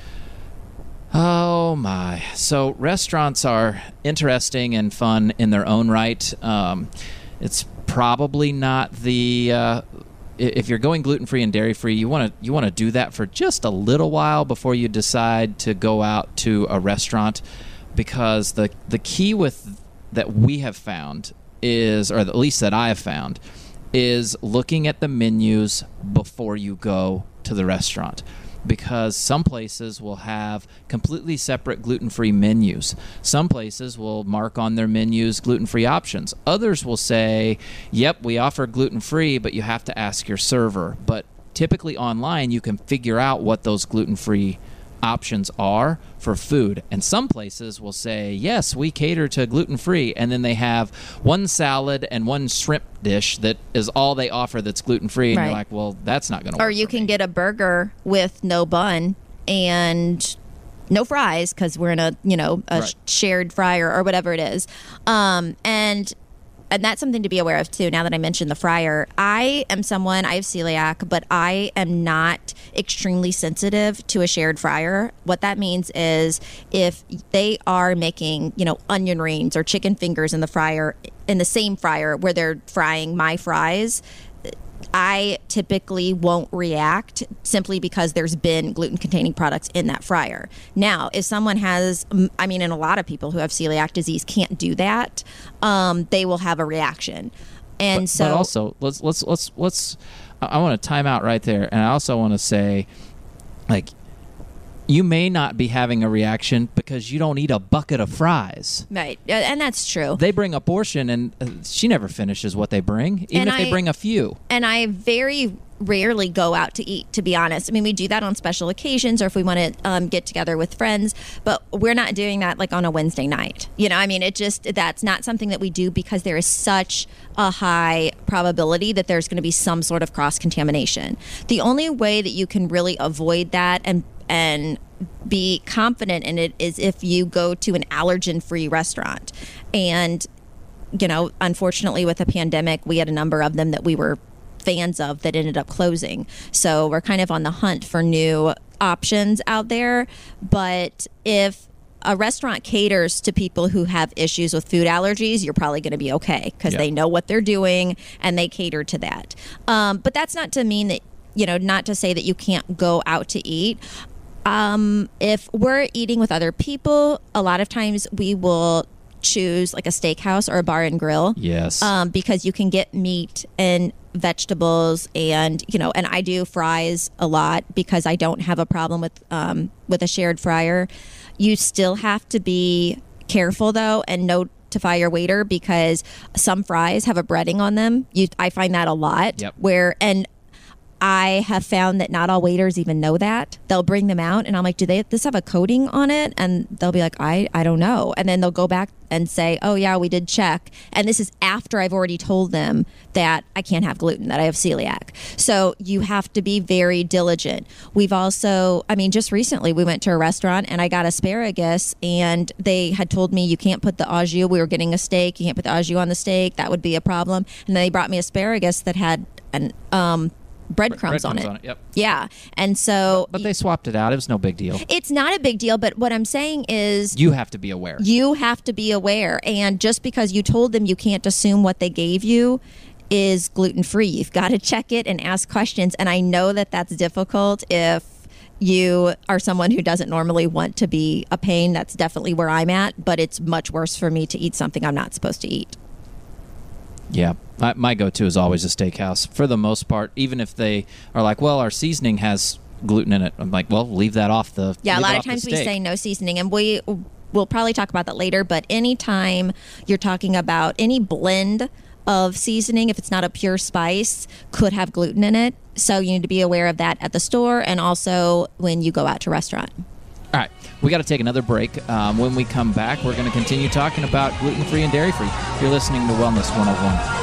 Oh my. So restaurants are interesting and fun in their own right. Um, it's probably not the uh, if you're going gluten-free and dairy-free, you want to you want to do that for just a little while before you decide to go out to a restaurant, because the the key with that we have found is, or at least that I have found, is looking at the menus before you go to the restaurant. Because some places will have completely separate gluten-free menus. Some places will mark on their menus gluten-free options. Others will say, yep, we offer gluten-free, but you have to ask your server. But typically online, you can figure out what those gluten-free options are for food. And some places will say, yes, we cater to gluten-free, and then they have one salad and one shrimp dish that is all they offer that's gluten-free, and Right. you're like, well, that's not going to work. Or you can get a burger with no bun and no fries because we're in a, you know, a Right. shared fryer or whatever it is. Um, and and that's something to be aware of too. Now that I mentioned the fryer, I am someone, I have celiac, but I am not extremely sensitive to a shared fryer. What that means is if they are making, you know, onion rings or chicken fingers in the fryer, in the same fryer where they're frying my fries, I typically won't react simply because there's been gluten-containing products in that fryer. Now, if someone has, I mean, and a lot of people who have celiac disease can't do that, um, they will have a reaction. And but, so, but also, let's let's let's let's. I, I want to time out right there, and I also want to say, like, you may not be having a reaction because you don't eat a bucket of fries. right, uh, and that's true. They bring a portion, and uh, she never finishes what they bring, even And if they I- bring a few. And I very rarely go out to eat, to be honest. I mean, we do that on special occasions or if we want to um, get together with friends, but we're not doing that like on a Wednesday night. You know, I mean, it just, that's not something that we do because there is such a high probability that there's going to be some sort of cross-contamination. The only way that you can really avoid that and and be confident in it is if you go to an allergen-free restaurant. And, you know, unfortunately with the pandemic, we had a number of them that we were fans of that ended up closing. So we're kind of on the hunt for new options out there. But if a restaurant caters to people who have issues with food allergies, you're probably going to be okay because Yeah. they know what they're doing and they cater to that. Um, but that's not to mean that, you know, not to say that you can't go out to eat. Um, if we're eating with other people, a lot of times we will choose like a steakhouse or a bar and grill. Yes. Um, because you can get meat and vegetables and, you know, and I do fries a lot because I don't have a problem with, um, with a shared fryer. You still have to be careful though and notify your waiter because some fries have a breading on them. You, I find that a lot. Yep. Where, and I have found that not all waiters even know that. They'll bring them out and I'm like, do they this have a coating on it? And they'll be like, I, I don't know. And then they'll go back and say, oh yeah, we did check. And this is after I've already told them that I can't have gluten, that I have celiac. So you have to be very diligent. We've also, I mean, just recently we went to a restaurant and I got asparagus and they had told me you can't put the au jus. We were getting a steak. You can't put the au jus on the steak. That would be a problem. And then they brought me asparagus that had an, um, breadcrumbs on, breadcrumbs it. on it, yep. Yeah. And so But they swapped it out. It was no big deal. it's not a big deal, but what I'm saying is You have to be aware. you have to be aware. And just because you told them, you can't assume what they gave you is gluten-free. You've got to check it and ask questions. And I know that that's difficult if you are someone who doesn't normally want to be a pain. That's definitely where I'm at, but it's much worse for me to eat something I'm not supposed to eat. Yeah. My, my go-to is always a steakhouse for the most part, even if they are like, well, our seasoning has gluten in it. I'm like, well, leave that off the Yeah, a leave lot it of off the times we steak. say no seasoning, and we we'll probably talk about that later. But anytime you're talking about any blend of seasoning, if it's not a pure spice, could have gluten in it. So you need to be aware of that at the store and also when you go out to a restaurant. All right, we got to take another break. Um, when we come back, we're going to continue talking about gluten-free and dairy-free. You're listening to Wellness one oh one.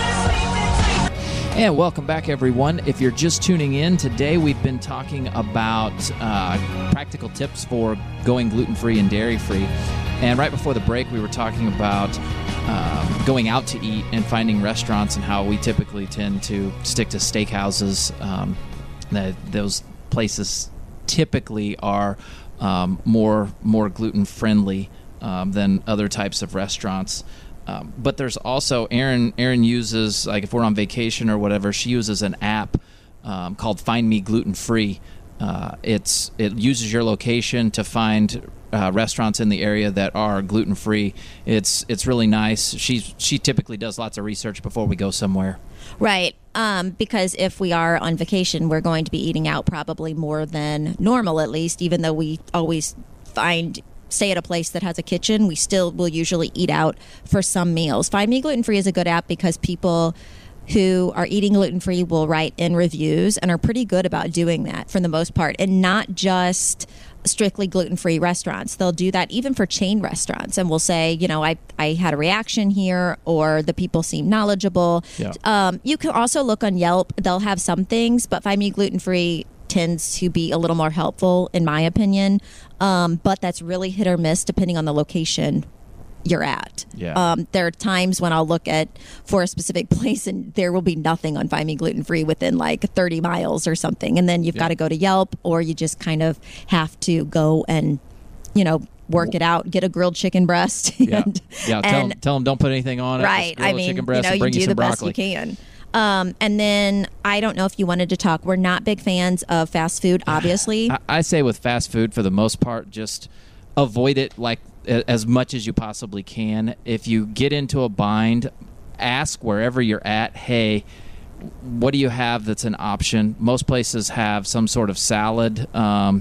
And welcome back, everyone. If you're just tuning in, today we've been talking about uh, practical tips for going gluten-free and dairy-free. And right before the break, we were talking about um, going out to eat and finding restaurants and how we typically tend to stick to steakhouses. Um, that those places typically are um, more more gluten-friendly um, than other types of restaurants. Um, but there's also Erin. Erin uses, like, if we're on vacation or whatever, she uses an app um, called Find Me Gluten Free. Uh, it's it uses your location to find uh, restaurants in the area that are gluten free. It's it's really nice. She she typically does lots of research before we go somewhere. Right. Um, because if we are on vacation, we're going to be eating out probably more than normal, at least, even though we always find stay at a place that has a kitchen, we still will usually eat out for some meals. Find Me Gluten Free is a good app because people who are eating gluten-free will write in reviews and are pretty good about doing that for the most part, and not just strictly gluten-free restaurants. They'll do that even for chain restaurants, and will say, you know, I, I had a reaction here, or the people seem knowledgeable. Yeah. Um, you can also look on Yelp. They'll have some things, but Find Me Gluten-Free tends to be a little more helpful, in my opinion. Um, but that's really hit or miss depending on the location you're at. Yeah. Um, there are times when I'll look at for a specific place and there will be nothing on Find Me Gluten Free within like thirty miles or something. And then you've Yeah. got to go to Yelp, or you just kind of have to go and, you know, work it out, get a grilled chicken breast. Yeah, and, yeah. Tell, and, them, tell them don't put anything on it. right. Just grill I a mean, chicken breast you know, and bring you do some the broccoli. best you can. Um, and then I don't know if you wanted to talk. We're not big fans of fast food, obviously. I, I say with fast food, for the most part, just avoid it like as much as you possibly can. If you get into a bind, ask wherever you're at, hey, what do you have that's an option? Most places have some sort of salad. Um,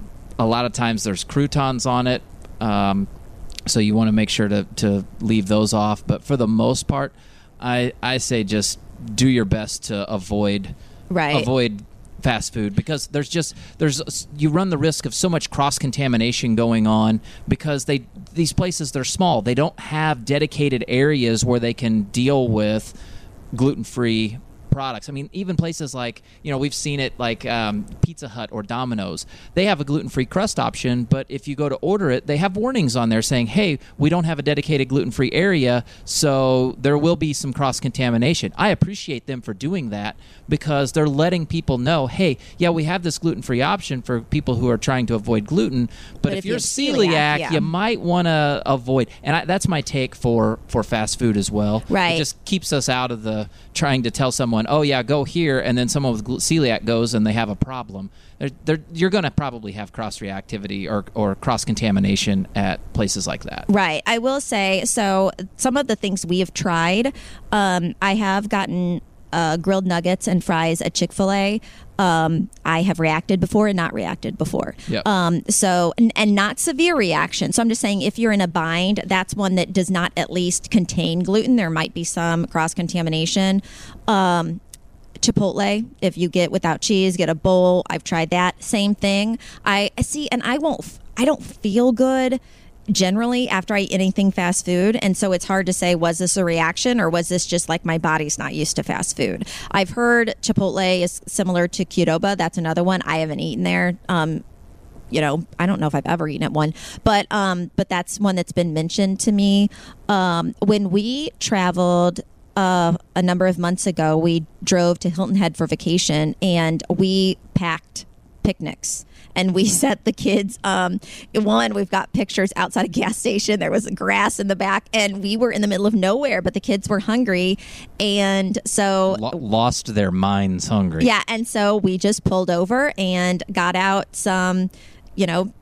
a lot of times there's croutons on it, um, so you want to make sure to, to leave those off. But for the most part, I, I say just do your best to avoid right. avoid fast food, because there's just there's you run the risk of so much cross contamination going on, because they these places, they're small, they don't have dedicated areas where they can deal with gluten-free products. I mean, even places like, you know, we've seen it like um, Pizza Hut or Domino's. They have a gluten-free crust option, but if you go to order it, they have warnings on there saying, hey, we don't have a dedicated gluten-free area, so there will be some cross-contamination. I appreciate them for doing that, because they're letting people know, hey, yeah, we have this gluten-free option for people who are trying to avoid gluten, but, But if, if you're you're celiac, celiac, yeah. you might want to avoid. And I, that's my take for, for fast food as well. Right. It just keeps us out of the trying to tell someone, oh yeah, go here, and then someone with celiac goes and they have a problem. They're, they're, you're going to probably have cross-reactivity or, or cross-contamination at places like that. Right. I will say, so some of the things we have tried, um, I have gotten uh, grilled nuggets and fries at Chick-fil-A. Um, I have reacted before and not reacted before. Yep. Um, so, and, and not severe reaction. So I'm just saying, if you're in a bind, that's one that does not at least contain gluten. There might be some cross-contamination. Um, Chipotle, if you get without cheese, get a bowl. I've tried that. Same thing. I see, and I won't, I don't feel good generally after I eat anything fast food, and so it's hard to say, was this a reaction or was this just like my body's not used to fast food. I've heard Chipotle is similar to Qdoba. That's another one. I haven't eaten there. Um, you know, I don't know if I've ever eaten at one, but um, but that's one that's been mentioned to me. Um, when we traveled uh, a number of months ago, we drove to Hilton Head for vacation, and we packed picnics. And we set the kids, um, one, we've got pictures outside a gas station. There was grass in the back, and we were in the middle of nowhere, but the kids were hungry. And so... Lo- lost their minds hungry. Yeah, and so we just pulled over and got out some, you know,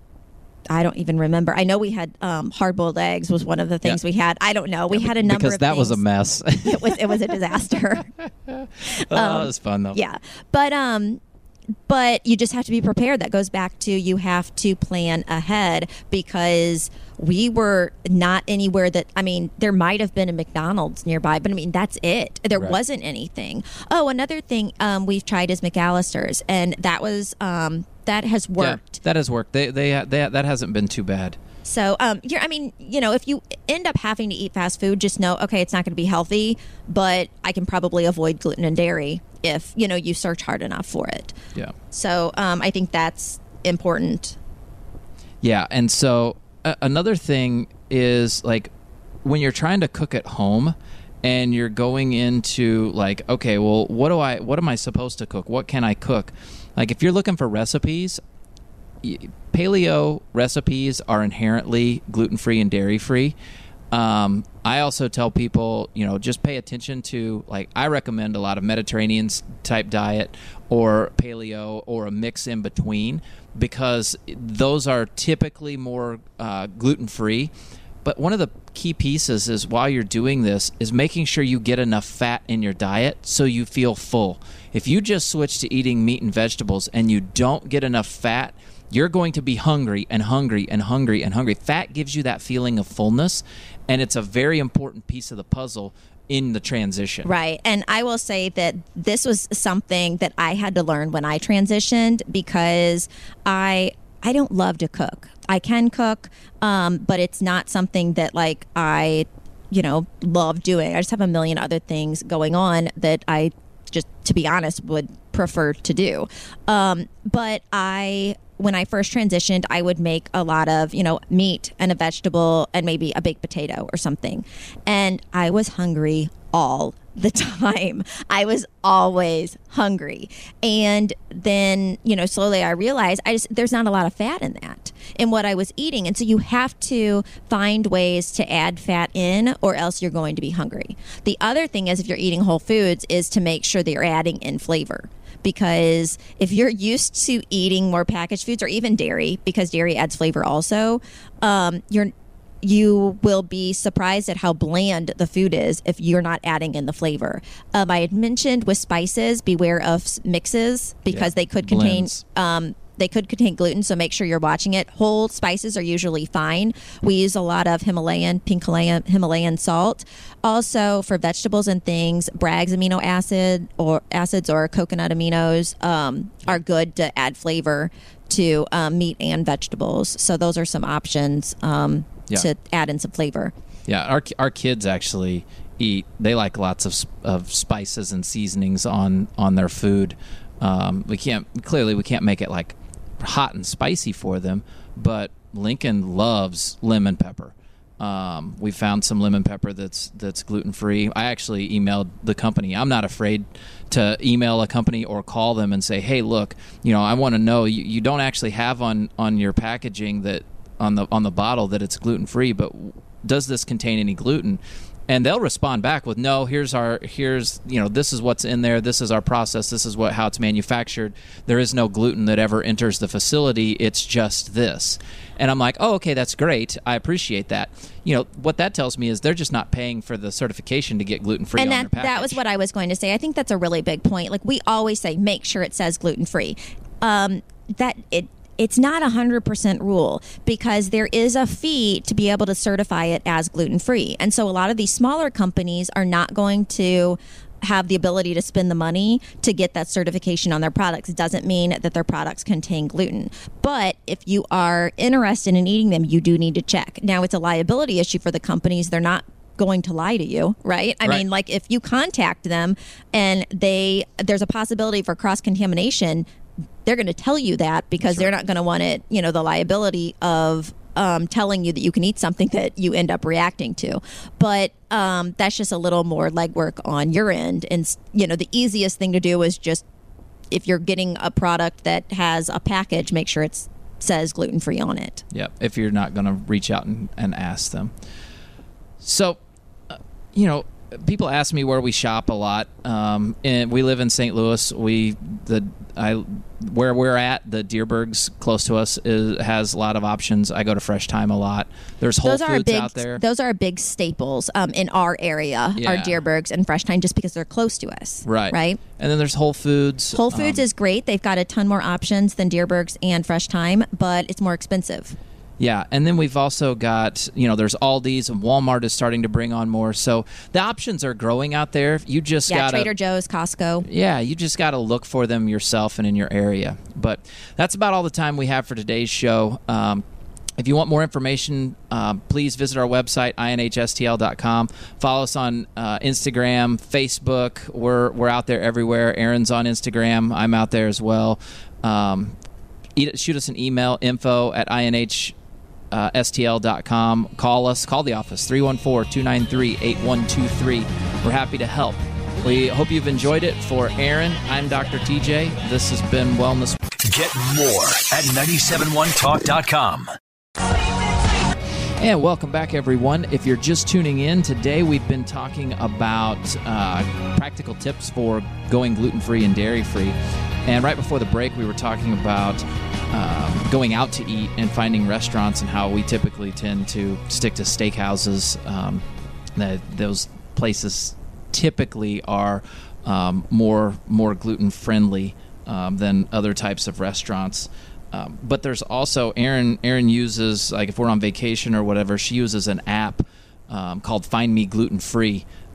I don't even remember. I know we had um, hard-boiled eggs was one of the things Yeah. we had. I don't know. We had a number because of that things. was a mess. it was it was a disaster. oh, that was fun, though. Yeah. But... um. But you just have to be prepared. That goes back to you have to plan ahead, because we were not anywhere that, I mean, there might have been a McDonald's nearby, but I mean, that's it. There Right. wasn't anything. Oh, another thing um, we've tried is McAllister's, and that was, um, that has worked. Yeah, that has worked. They, they, they, that hasn't been too bad. So, um, you're, I mean, you know, if you end up having to eat fast food, just know, okay, it's not going to be healthy, but I can probably avoid gluten and dairy if, you know, you search hard enough for it. Yeah. So, um, I think that's important. Yeah, and so uh, another thing is, like, when you're trying to cook at home and you're going into, like, okay, well, what do I, what am I supposed to cook? What can I cook? Like, if you're looking for recipes, paleo recipes are inherently gluten-free and dairy-free. Um, I also tell people, you know, just pay attention to, like, I recommend a lot of Mediterranean type diet or paleo or a mix in between, because those are typically more uh, gluten-free. But one of the key pieces is, while you're doing this, is making sure you get enough fat in your diet so you feel full. If you just switch to eating meat and vegetables and you don't get enough fat, you're going to be hungry and hungry and hungry and hungry. Fat gives you that feeling of fullness, and it's a very important piece of the puzzle in the transition. Right. And I will say that this was something that I had to learn when I transitioned, because I I don't love to cook. I can cook, um, but it's not something that like I, you know, love doing. I just have a million other things going on that I just, to be honest, would prefer to do. Um, but I, when I first transitioned, I would make a lot of, you know, meat and a vegetable and maybe a baked potato or something. And I was hungry all the time. I was always hungry. And then, you know, slowly I realized I just, there's not a lot of fat in that, in what I was eating. And so you have to find ways to add fat in, or else you're going to be hungry. The other thing is, if you're eating whole foods, is to make sure that you're adding in flavor. Because if you're used to eating more packaged foods, or even dairy, because dairy adds flavor also, um, you're you will be surprised at how bland the food is if you're not adding in the flavor. Um, I had mentioned with spices, beware of mixes, because yeah. they could contain um, they could contain gluten, so make sure you're watching it. Whole spices are usually fine. We use a lot of Himalayan, pink Himalayan, Himalayan salt. Also, for vegetables and things, Bragg's amino acid or acids or coconut aminos um, are good to add flavor to um, meat and vegetables. So those are some options um, yeah. to add in some flavor. Yeah, our our kids actually eat. They like lots of of spices and seasonings on on their food. Um, we can't clearly we can't make it like hot and spicy for them, but Lincoln loves lemon pepper. Um, we found some lemon pepper that's that's gluten free. I actually emailed the company. I'm not afraid to email a company or call them and say, "Hey, look, you know, I want to know. You, you don't actually have on, on your packaging that on the on the bottle that it's gluten free, but does this contain any gluten?" And they'll respond back with, "No, here's our here's you know this is what's in there. This is our process. This is what how it's manufactured. There is no gluten that ever enters the facility. It's just this." And I'm like, "Oh, okay, that's great. I appreciate that." You know, what that tells me is they're just not paying for the certification to get gluten free on that, their package. That was what I was going to say. I think that's a really big point. Like, we always say, make sure it says gluten free. Um, that it. It's not a one hundred percent rule, because there is a fee to be able to certify it as gluten-free. And so a lot of these smaller companies are not going to have the ability to spend the money to get that certification on their products. It doesn't mean that their products contain gluten. But if you are interested in eating them, you do need to check. Now, it's a liability issue for the companies. They're not going to lie to you, right? I right. mean, like, if you contact them and they there's a possibility for cross-contamination, they're going to tell you that, because they're not going to want it, you know, the liability of um, telling you that you can eat something that you end up reacting to. But um, that's just a little more legwork on your end. And, you know, the easiest thing to do is just, if you're getting a product that has a package, make sure it says gluten-free on it. Yeah, if you're not going to reach out and, and ask them. So, uh, you know, people ask me where we shop a lot, um, and we live in Saint Louis. We the I where we're at, the Dierbergs close to us is, has a lot of options. I go to Fresh Time a lot. There's Whole those Foods big, out there. Those are big staples um, in our area. Yeah. Our Dierbergs and Fresh Time, just because they're close to us. Right. Right. And then there's Whole Foods. Whole Foods um, is great. They've got a ton more options than Dierbergs and Fresh Time, but it's more expensive. Yeah, and then we've also got, you know, there's Aldi's, and Walmart is starting to bring on more. So the options are growing out there. You just yeah, got Trader Joe's, Costco. Yeah, you just got to look for them yourself and in your area. But that's about all the time we have for today's show. Um, if you want more information, uh, please visit our website, I N H S T L dot com. Follow us on uh, Instagram, Facebook. We're we're out there everywhere. Aaron's on Instagram. I'm out there as well. Um, shoot us an email, info at I N H S T L dot com. Call us. Call the office, three one four, two nine three, eight one two three. We're happy to help. We hope you've enjoyed it. For Aaron, I'm Doctor T J. This has been Wellness. Get more at nine seven one talk dot com. And welcome back, everyone. If you're just tuning in, today we've been talking about uh, practical tips for going gluten-free and dairy-free. And right before the break, we were talking about um, going out to eat and finding restaurants, and how we typically tend to stick to steakhouses. Um, that those places typically are um, more more gluten-friendly um, than other types of restaurants. Um, but there's also, Erin, Erin uses, like if we're on vacation or whatever, she uses an app um, called Find Me Gluten Free.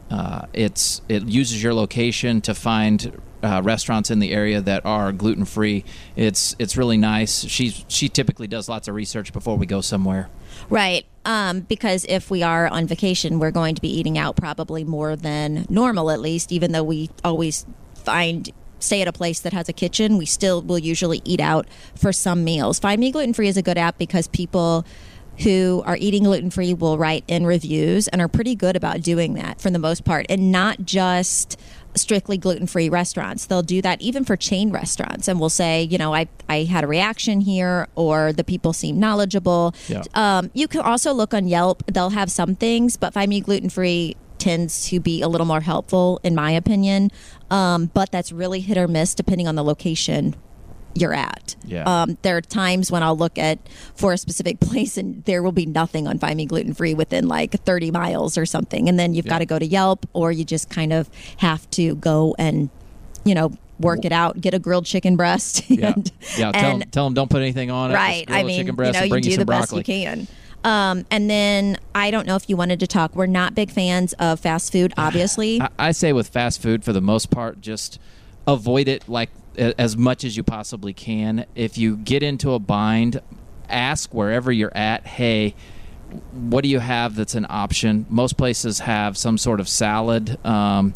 Uh, it's it uses your location to find uh, restaurants in the area that are gluten free. It's it's really nice. She she typically does lots of research before we go somewhere. Right, um, because if we are on vacation, we're going to be eating out probably more than normal, at least. Even though we always find stay at a place that has a kitchen, we still will usually eat out for some meals. Find Me Gluten Free is a good app because people who are eating gluten-free will write in reviews and are pretty good about doing that for the most part, and not just strictly gluten-free restaurants. They'll do that even for chain restaurants and will say, you know, I, I had a reaction here, or the people seem knowledgeable. Yeah. Um, you can also look on Yelp. They'll have some things, but Find Me Gluten-Free tends to be a little more helpful, in my opinion. Um, but that's really hit or miss depending on the location you're at. Yeah. Um, there are times when I'll look at for a specific place and there will be nothing on Find Me Gluten Free within like thirty miles or something. And then you've Yeah. got to go to Yelp, or you just kind of have to go and, you know, work it out, get a grilled chicken breast. Yeah, and, yeah. Tell and- them, tell them don't put anything on it. Right. Just grill I a mean, chicken breast you know, and you bring do some the broccoli. best you can. Um, and then I don't know if you wanted to talk. We're not big fans of fast food, obviously. I, I say with fast food, for the most part, just avoid it like a- as much as you possibly can. If you get into a bind, ask wherever you're at, hey, what do you have that's an option? Most places have some sort of salad. Um,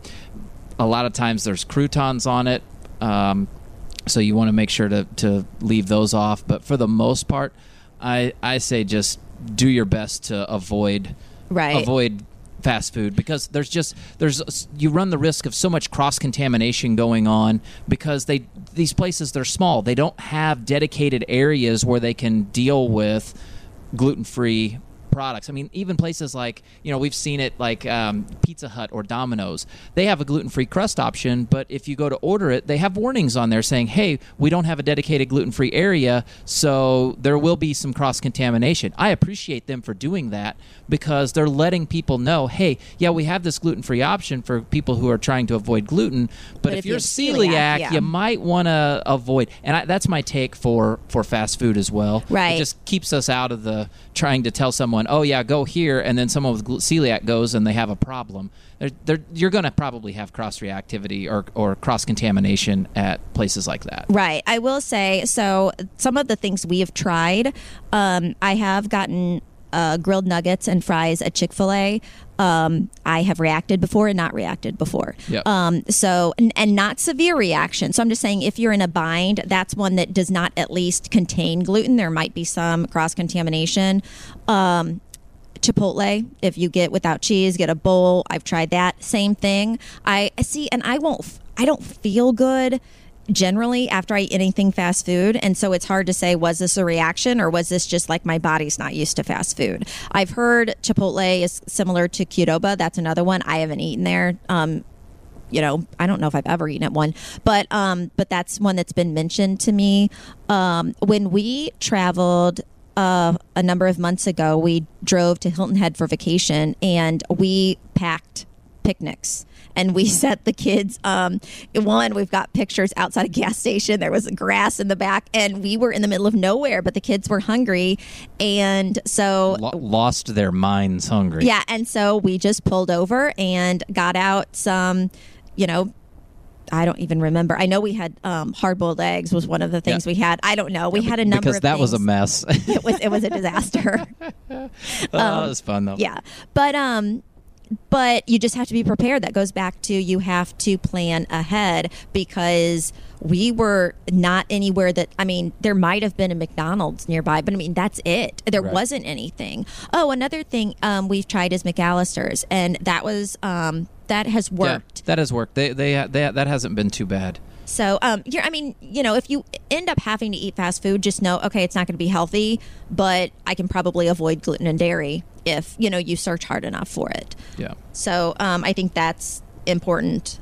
a lot of times there's croutons on it, um, so you want to make sure to, to leave those off. But for the most part, I, I say just do your best to avoid Right. avoid fast food, because there's just there's you run the risk of so much cross contamination going on, because they these places, they're small. They don't have dedicated areas where they can deal with gluten-free products. I mean, even places like, you know, we've seen it like um, Pizza Hut or Domino's. They have a gluten-free crust option, but if you go to order it, they have warnings on there saying, hey, we don't have a dedicated gluten-free area, so there will be some cross-contamination. I appreciate them for doing that, because they're letting people know, hey, yeah, we have this gluten-free option for people who are trying to avoid gluten, but, But if, if you're you have celiac, celiac, yeah. you might want to avoid. And I, that's my take for, for fast food as well. Right. It just keeps us out of the trying to tell someone, oh, yeah, go here, and then someone with glu- celiac goes and they have a problem. They're, they're, you're going to probably have cross-reactivity or, or cross-contamination at places like that. Right. I will say, so some of the things we have tried, um, I have gotten uh, grilled nuggets and fries at Chick-fil-A. Um, I have reacted before and not reacted before. Yep. Um, so, and, and not severe reaction. So I'm just saying, if you're in a bind, that's one that does not at least contain gluten. There might be some cross-contamination. Um, Chipotle, if you get without cheese, get a bowl. I've tried that. Same thing. I I see, and I won't, I don't feel good generally after I eat anything fast food. And so it's hard to say, was this a reaction or was this just like my body's not used to fast food? I've heard Chipotle is similar to Qdoba. That's another one. I haven't eaten there. Um, you know, I don't know if I've ever eaten at one, but um, but that's one that's been mentioned to me. Um, when we traveled uh, a number of months ago, we drove to Hilton Head for vacation, and we packed picnics. And we set the kids, um, one, we've got pictures outside a gas station. There was grass in the back, and we were in the middle of nowhere, but the kids were hungry. And so... Lo- lost their minds hungry. Yeah, and so we just pulled over and got out some, you know, I don't even remember. I know we had um, hard-boiled eggs was one of the things Yeah. we had. I don't know. We had a number because of that things. was a mess. it was it was a disaster. Oh, that was fun though. Yeah, but um, but you just have to be prepared. That goes back to you have to plan ahead, because we were not anywhere that, I mean, there might have been a McDonald's nearby, but I mean, that's it. There Right. wasn't anything. Oh, another thing um, we've tried is McAllister's, and that was um, that has worked. Yeah, that has worked. They, they, they, that hasn't been too bad. So, um, you're, I mean, you know, if you end up having to eat fast food, just know, okay, it's not going to be healthy, but I can probably avoid gluten and dairy if, you know, you search hard enough for it. Yeah. So, um, I think that's important.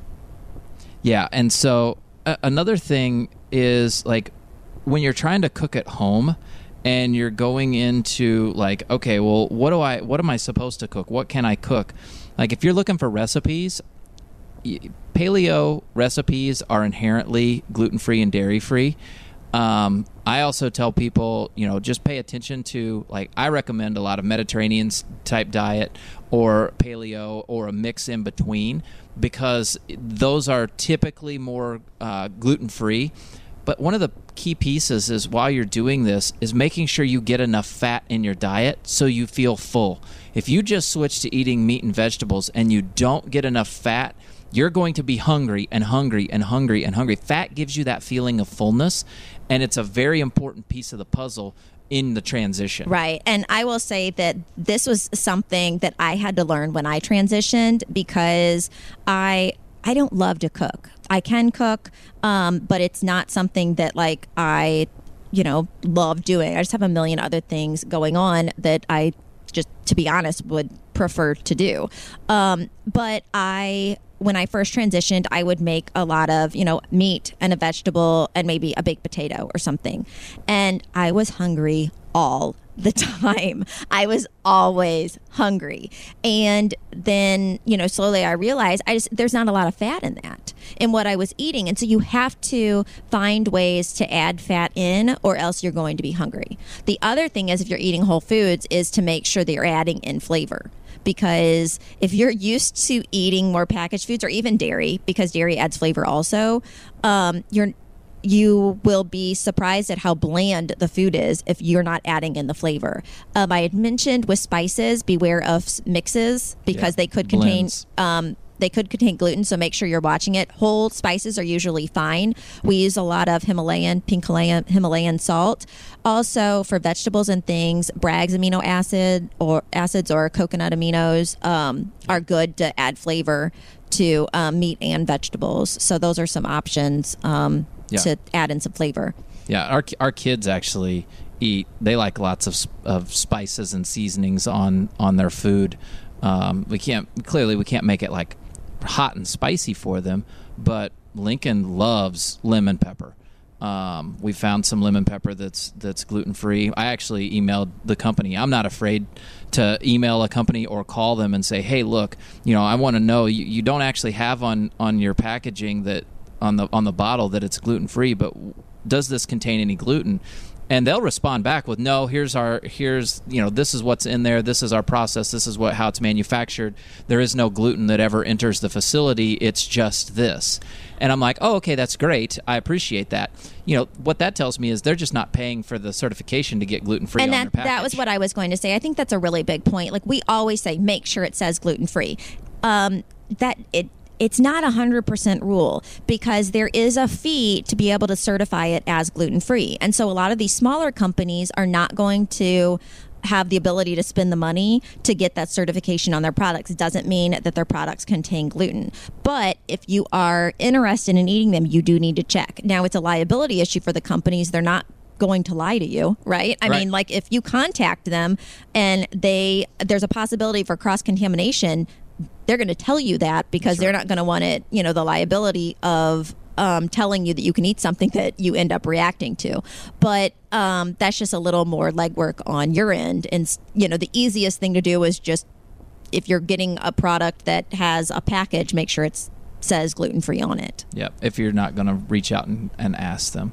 Yeah, and so uh, another thing is, like, when you're trying to cook at home and you're going into, like, okay, well, what do I, what am I supposed to cook? What can I cook? Like, if you're looking for recipes, y- paleo recipes are inherently gluten-free and dairy-free. Um, I also tell people, you know, just pay attention to, like, I recommend a lot of Mediterranean type diet or paleo or a mix in between, because those are typically more uh, gluten-free. But one of the key pieces is, while you're doing this, is making sure you get enough fat in your diet so you feel full. If you just switch to eating meat and vegetables and you don't get enough fat, you're going to be hungry and hungry and hungry and hungry. Fat gives you that feeling of fullness, and it's a very important piece of the puzzle in the transition. Right. And I will say that this was something that I had to learn when I transitioned, because I I don't love to cook. I can cook, um, but it's not something that, like, I, you know, love doing. I just have a million other things going on that I just, to be honest, would prefer to do. Um, but I... When I first transitioned, I would make a lot of, you know, meat and a vegetable and maybe a baked potato or something. And I was hungry all the time. I was always hungry. And then, you know, slowly I realized I just, there's not a lot of fat in that, in what I was eating. And so you have to find ways to add fat in, or else you're going to be hungry. The other thing is, if you're eating whole foods, is to make sure that you're adding in flavor. Because if you're used to eating more packaged foods, or even dairy, because dairy adds flavor also, um, you're you will be surprised at how bland the food is if you're not adding in the flavor. Um, I had mentioned with spices, beware of mixes, because yeah, they could contain um, they could contain gluten, so make sure you're watching it. Whole spices are usually fine. We use a lot of Himalayan, pink Himalayan, Himalayan salt. Also, for vegetables and things, Bragg's amino acid or acids or coconut aminos um, are good to add flavor to um, meat and vegetables. So those are some options um, yeah. to add in some flavor. Yeah, our our kids actually eat. They like lots of of spices and seasonings on on their food. Um, we can't clearly we can't make it like hot and spicy for them, but Lincoln loves lemon pepper. Um, we found some lemon pepper that's that's gluten free. I actually emailed the company. I'm not afraid to email a company or call them and say, "Hey, look, you know, I want to know you, you don't actually have on, on your packaging that on the on the bottle that it's gluten free, but does this contain any gluten?" And they'll respond back with, no, here's our, here's, you know, this is what's in there. This is our process. This is what, how it's manufactured. There is no gluten that ever enters the facility. It's just this. And I'm like, oh, okay, that's great. I appreciate that. You know, what that tells me is they're just not paying for the certification to get gluten-free and on that, their package. that was what I was going to say. I think that's a really big point. Like, we always say, make sure it says gluten-free. Um, that it. It's not a one hundred percent rule, because there is a fee to be able to certify it as gluten-free. And so a lot of these smaller companies are not going to have the ability to spend the money to get that certification on their products. It doesn't mean that their products contain gluten. But if you are interested in eating them, you do need to check. Now, it's a liability issue for the companies. They're not going to lie to you, right? I right. mean, like, if you contact them and they there's a possibility for cross-contamination, they're going to tell you that, because sure. they're not going to want it, you know, the liability of um, telling you that you can eat something that you end up reacting to. But um, that's just a little more legwork on your end. And, you know, the easiest thing to do is just, if you're getting a product that has a package, make sure it says gluten-free on it. Yep, if you're not going to reach out and, and ask them.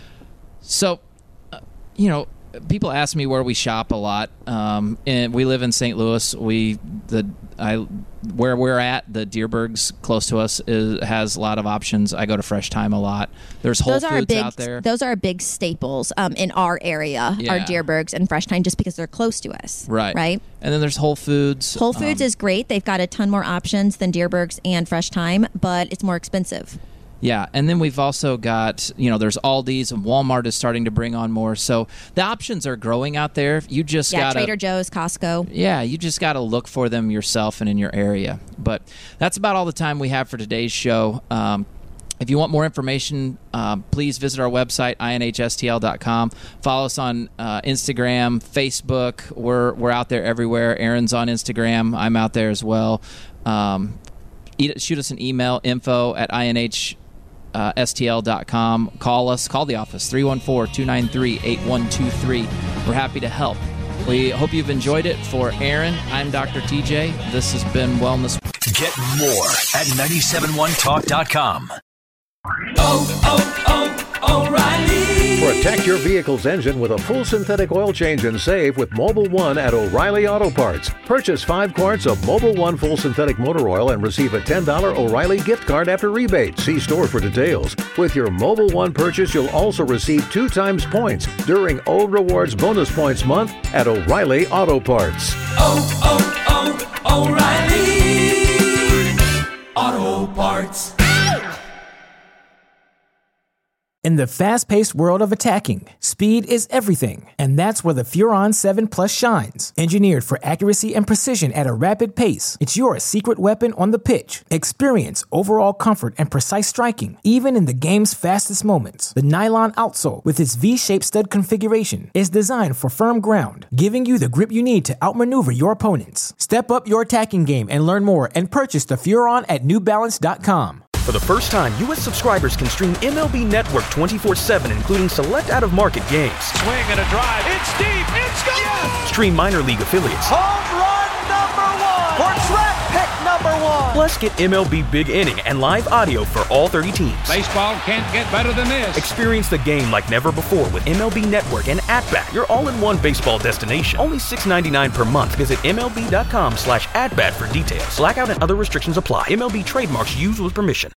So, uh, you know, people ask me where we shop a lot. Um, and we live in Saint Louis. We the I where we're at, the Dierbergs close to us is, has a lot of options. I go to Fresh Time a lot. There's Whole those Foods big, out there. Those are big staples um, in our area. Yeah. Are Dierbergs and Fresh Time, just because they're close to us. Right. Right. And then there's Whole Foods. Whole Foods um, is great. They've got a ton more options than Dierbergs and Fresh Time, but it's more expensive. Yeah, and then we've also got, you know, there's Aldi's, and Walmart is starting to bring on more. So the options are growing out there. You just yeah, got to... Trader Joe's, Costco. Yeah, you just got to look for them yourself and in your area. But that's about all the time we have for today's show. Um, if you want more information, um, please visit our website, I N H S T L dot com. Follow us on uh, Instagram, Facebook. We're, we're out there everywhere. Aaron's on Instagram. I'm out there as well. Um, shoot us an email, info at I N H S T L dot com. Call us. Call the office, three one four, two nine three, eight one two three. We're happy to help. We hope you've enjoyed it. For Aaron, I'm Doctor T J. This has been Wellness. Get more at nine seven one talk dot com. Oh, oh, oh, O'Reilly. Protect your vehicle's engine with a full synthetic oil change and save with Mobil one at O'Reilly Auto Parts. Purchase five quarts of Mobil one full synthetic motor oil and receive a ten dollars O'Reilly gift card after rebate. See store for details. With your Mobil one purchase, you'll also receive two times points during O Rewards Bonus Points Month at O'Reilly Auto Parts. Oh, oh, oh, O'Reilly Auto Parts. In the fast-paced world of attacking, speed is everything, and that's where the Furon seven Plus shines. Engineered for accuracy and precision at a rapid pace, it's your secret weapon on the pitch. Experience overall comfort and precise striking, even in the game's fastest moments. The nylon outsole, with its V-shaped stud configuration, is designed for firm ground, giving you the grip you need to outmaneuver your opponents. Step up your attacking game and learn more and purchase the Furon at New Balance dot com. For the first time, U S subscribers can stream M L B Network twenty-four seven, including select out-of-market games. Swing and a drive. It's deep. It's gone. Yes! Stream minor league affiliates. Home run number one. Or track pick number one. Plus, get M L B Big Inning and live audio for all thirty teams. Baseball can't get better than this. Experience the game like never before with M L B Network and At-Bat, your all-in-one baseball destination. Only six dollars and ninety-nine cents per month. Visit MLB.com slash at-bat for details. Blackout and other restrictions apply. M L B trademarks used with permission.